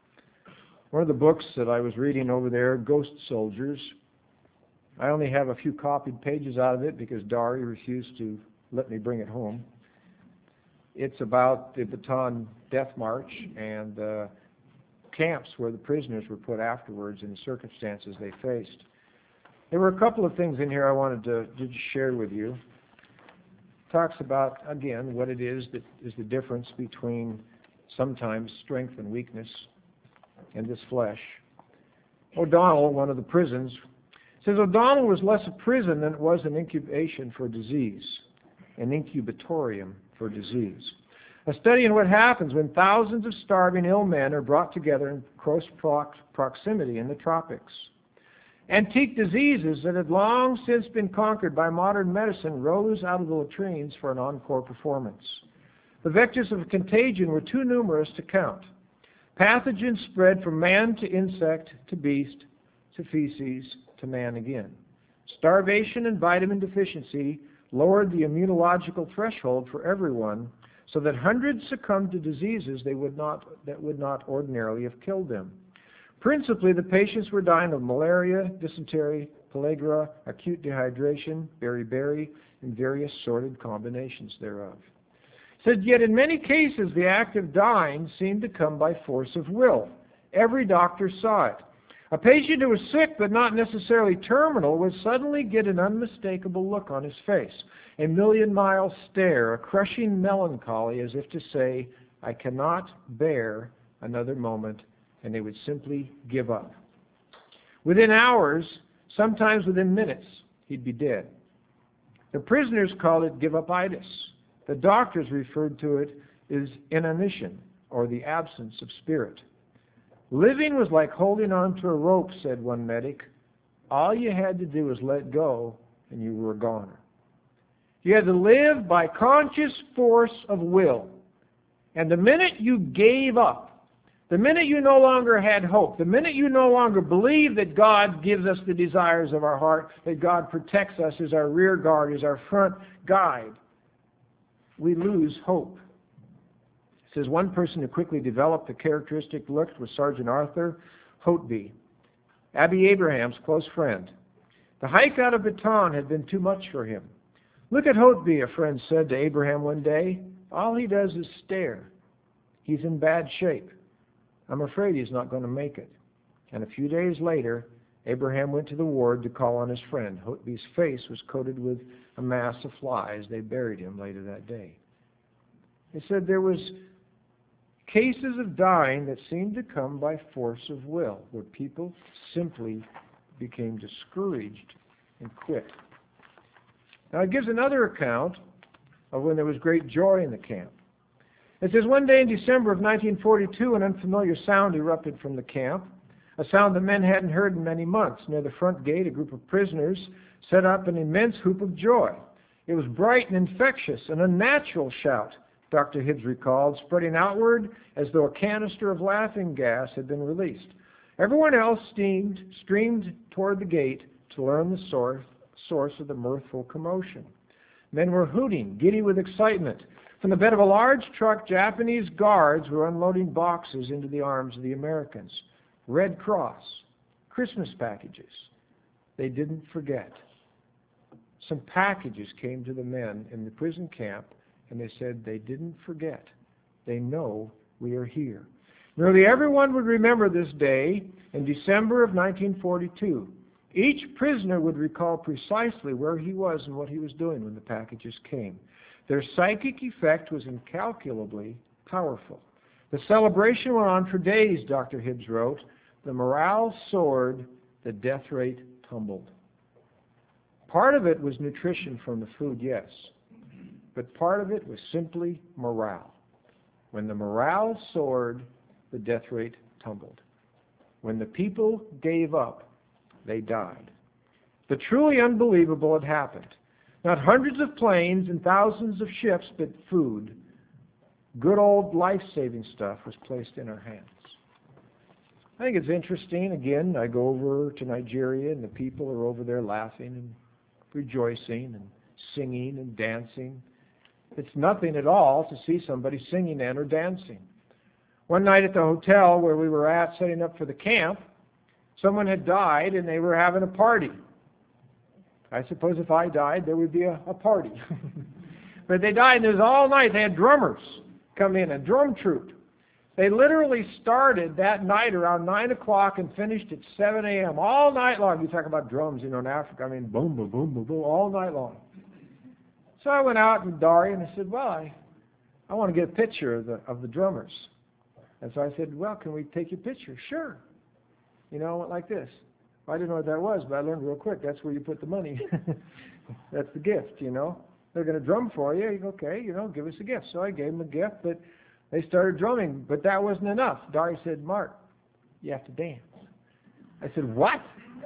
One of the books that I was reading over there, Ghost Soldiers, I only have a few copied pages out of it because Dari refused to let me bring it home. It's about the Bataan Death March and the camps where the prisoners were put afterwards and the circumstances they faced. There were a couple of things in here I wanted to just share with you. It talks about, again, what it is that is the difference between sometimes strength and weakness in this flesh. O'Donnell, one of the prisons, says O'Donnell was less a prison than it was an incubation for disease, an incubatorium for disease. A study in what happens when thousands of starving ill men are brought together in close proximity in the tropics. Antique diseases that had long since been conquered by modern medicine rose out of the latrines for an encore performance. The vectors of contagion were too numerous to count. Pathogens spread from man to insect to beast to feces to man again. Starvation and vitamin deficiency lowered the immunological threshold for everyone so that hundreds succumbed to diseases that would not ordinarily have killed them. Principally, the patients were dying of malaria, dysentery, pellagra, acute dehydration, beriberi, and various sordid combinations thereof. Said, yet in many cases the act of dying seemed to come by force of will. Every doctor saw it. A patient who was sick but not necessarily terminal would suddenly get an unmistakable look on his face, a million-mile stare, a crushing melancholy as if to say, I cannot bear another moment, and they would simply give up. Within hours, sometimes within minutes, he'd be dead. The prisoners called it give-upitis. The doctors referred to it as inanition, or the absence of spirit. Living was like holding on to a rope, said one medic. All you had to do was let go, and you were a goner. You had to live by conscious force of will. And the minute you gave up, the minute you no longer had hope, the minute you no longer believe that God gives us the desires of our heart, that God protects us as our rear guard, as our front guide, we lose hope. It says one person who quickly developed the characteristic look was Sergeant Arthur Hotby, Abby Abraham's close friend. The hike out of Bataan had been too much for him. "Look at Hotby," a friend said to Abraham one day. "All he does is stare. He's in bad shape. I'm afraid he's not going to make it." And a few days later, Abraham went to the ward to call on his friend. Hotby's face was coated with a mass of flies. They buried him later that day. They said there was cases of dying that seemed to come by force of will, where people simply became discouraged and quit. Now it gives another account of when there was great joy in the camp. It says, "One day in December of 1942, an unfamiliar sound erupted from the camp, a sound the men hadn't heard in many months. Near the front gate, a group of prisoners set up an immense whoop of joy. It was bright and infectious, an unnatural shout," Dr. Hibbs recalled, "spreading outward as though a canister of laughing gas had been released. Everyone else streamed toward the gate to learn the source of the mirthful commotion. Men were hooting, giddy with excitement. From the bed of a large truck, Japanese guards were unloading boxes into the arms of the Americans. Red Cross, Christmas packages. They didn't forget. Some packages came to the men in the prison camp, and they said they didn't forget. They know we are here. Nearly everyone would remember this day in December of 1942. Each prisoner would recall precisely where he was and what he was doing when the packages came. Their psychic effect was incalculably powerful. The celebration went on for days," Dr. Hibbs wrote. "The morale soared, the death rate tumbled." Part of it was nutrition from the food, yes, but part of it was simply morale. When the morale soared, the death rate tumbled. When the people gave up, they died. The truly unbelievable had happened. Not hundreds of planes and thousands of ships, but food, good old life-saving stuff, was placed in our hands. I think it's interesting. Again, I go over to Nigeria, and the people are over there laughing and rejoicing and singing and dancing. It's nothing at all to see somebody singing and or dancing. One night at the hotel where we were at setting up for the camp, someone had died and they were having a party. I suppose if I died, there would be a party. But they died, and it was all night. They had drummers come in, a drum troupe. They literally started that night around 9 o'clock and finished at 7 a.m. all night long. You talk about drums, in Africa. I mean, boom, boom, boom, boom, boom, all night long. So I went out with Dari, and I said, "Well, I want to get a picture of the drummers." And so I said, "Well, can we take your picture?" "Sure." You know, I went like this. I didn't know what that was, but I learned real quick. That's where you put the money. That's the gift, you know. They're going to drum for you. You go, "Okay, you know, give us a gift." So I gave them a gift, but they started drumming. But that wasn't enough. Dari said, "Mark, you have to dance." I said, "What?"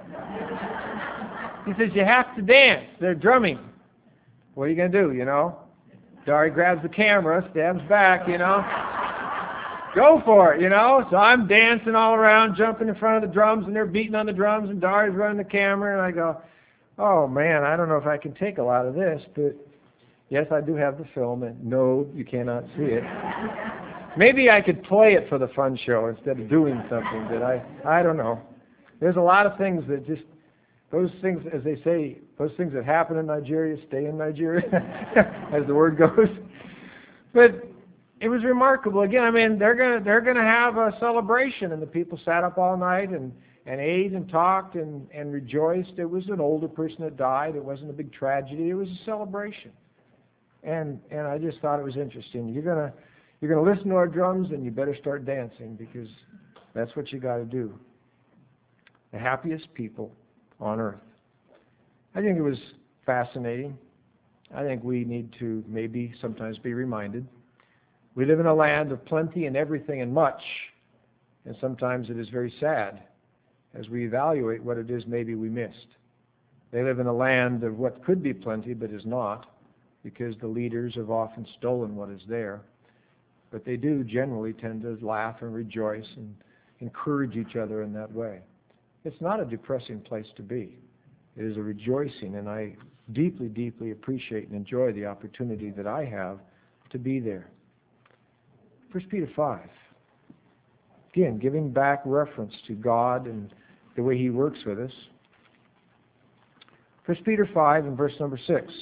He says, "You have to dance. They're drumming." What are you going to do, you know? Dari grabs the camera, stabs back, you know. Go for it, you know. So I'm dancing all around, jumping in front of the drums, and they're beating on the drums, and Dari's running the camera, and I go, "Oh, man, I don't know if I can take a lot of this, but yes, I do have the film, and no, you cannot see it. Maybe I could play it for the fun show instead of doing something, but I don't know. There's a lot of things that just, those things, as they say, those things that happen in Nigeria stay in Nigeria, as the word goes. But it was remarkable. Again, I mean, they're gonna have a celebration, and the people sat up all night and ate and talked and rejoiced. It was an older person that died. It wasn't a big tragedy. It was a celebration. And I just thought it was interesting. You're gonna listen to our drums, and you better start dancing, because that's what you got to do. The happiest people on earth. I think it was fascinating. I think we need to maybe sometimes be reminded. We live in a land of plenty and everything and much, and sometimes it is very sad as we evaluate what it is maybe we missed. They live in a land of what could be plenty but is not, because the leaders have often stolen what is there. But they do generally tend to laugh and rejoice and encourage each other in that way. It's not a depressing place to be. It is a rejoicing, and I deeply, deeply appreciate and enjoy the opportunity that I have to be there. 1 Peter 5. Again, giving back reference to God and the way He works with us. 1 Peter 5 and verse number 6.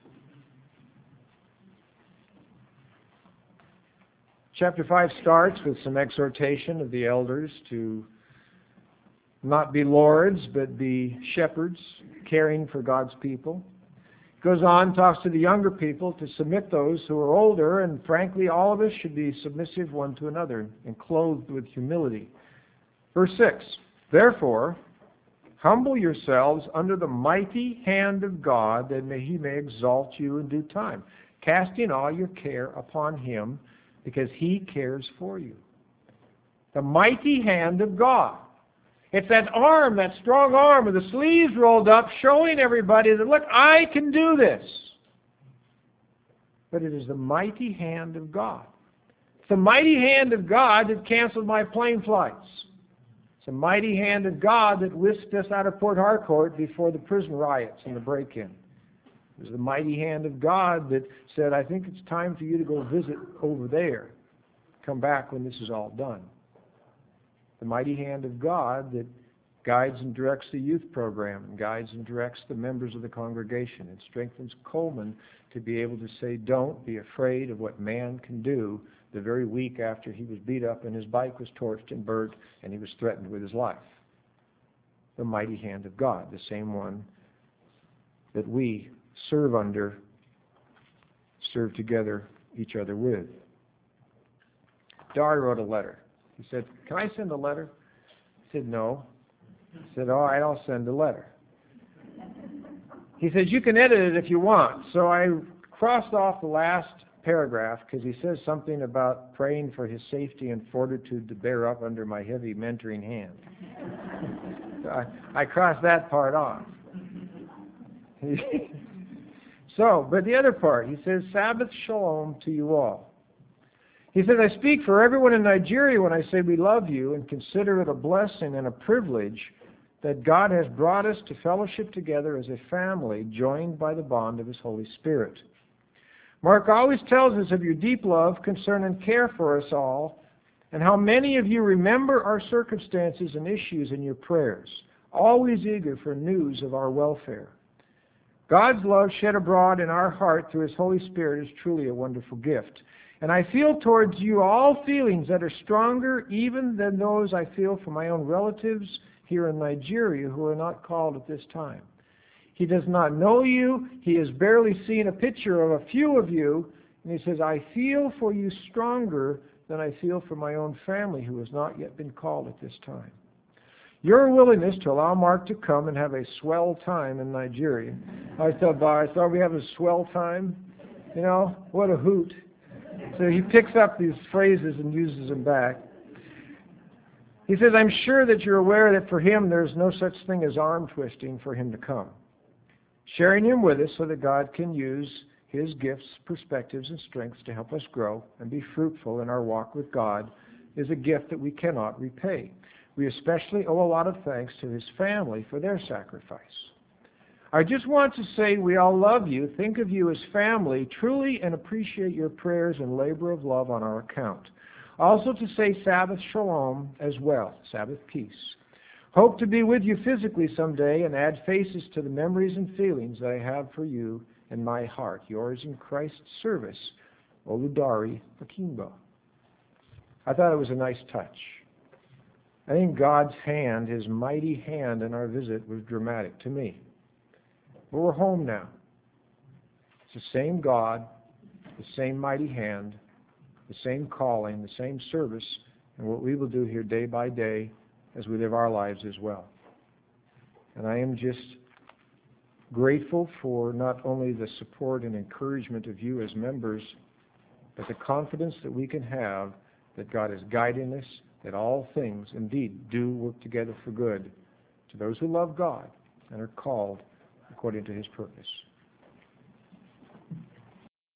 Chapter 5 starts with some exhortation of the elders to not be lords, but be shepherds, caring for God's people. It goes on, talks to the younger people to submit those who are older, and frankly, all of us should be submissive one to another and clothed with humility. Verse 6, therefore, humble yourselves under the mighty hand of God, that He may exalt you in due time, casting all your care upon Him, because He cares for you. The mighty hand of God. It's that arm, that strong arm with the sleeves rolled up, showing everybody that, look, I can do this. But it is the mighty hand of God. It's the mighty hand of God that canceled my plane flights. It's the mighty hand of God that whisked us out of Port Harcourt before the prison riots and the break-in. It was the mighty hand of God that said, I think it's time for you to go visit over there. Come back when this is all done. The mighty hand of God that guides and directs the youth program, and guides and directs the members of the congregation. It strengthens Coleman to be able to say, don't be afraid of what man can do, the very week after he was beat up and his bike was torched and burnt and he was threatened with his life. The mighty hand of God, the same one that we serve under, serve together each other with. Dari wrote a letter. He said, can I send a letter? I said, no. He said, all right, I'll send a letter. He said, you can edit it if you want. So I crossed off the last paragraph because he says something about praying for his safety and fortitude to bear up under my heavy mentoring hand. So I crossed that part off. But the other part, he says, Sabbath shalom to you all. He says, I speak for everyone in Nigeria when I say we love you and consider it a blessing and a privilege that God has brought us to fellowship together as a family joined by the bond of His Holy Spirit. Mark always tells us of your deep love, concern, and care for us all, and how many of you remember our circumstances and issues in your prayers, always eager for news of our welfare. God's love shed abroad in our heart through His Holy Spirit is truly a wonderful gift. And I feel towards you all feelings that are stronger even than those I feel for my own relatives here in Nigeria who are not called at this time. He does not know you. He has barely seen a picture of a few of you. And he says, I feel for you stronger than I feel for my own family who has not yet been called at this time. Your willingness to allow Mark to come and have a swell time in Nigeria. I thought we have a swell time. You know, what a hoot. So he picks up these phrases and uses them back. He says, I'm sure that you're aware that for him there's no such thing as arm twisting for him to come. Sharing him with us so that God can use His gifts, perspectives, and strengths to help us grow and be fruitful in our walk with God is a gift that we cannot repay. We especially owe a lot of thanks to his family for their sacrifice. I just want to say we all love you, think of you as family, truly, and appreciate your prayers and labor of love on our account. Also to say Sabbath shalom as well, Sabbath peace. Hope to be with you physically someday and add faces to the memories and feelings that I have for you in my heart. Yours in Christ's service, Oludari Akimbo. I thought it was a nice touch. I think God's hand, His mighty hand in our visit was dramatic to me. But we're home now. It's the same God, the same mighty hand, the same calling, the same service, and what we will do here day by day as we live our lives as well. And I am just grateful for not only the support and encouragement of you as members, but the confidence that we can have that God is guiding us, that all things indeed do work together for good to those who love God and are called according to His purpose.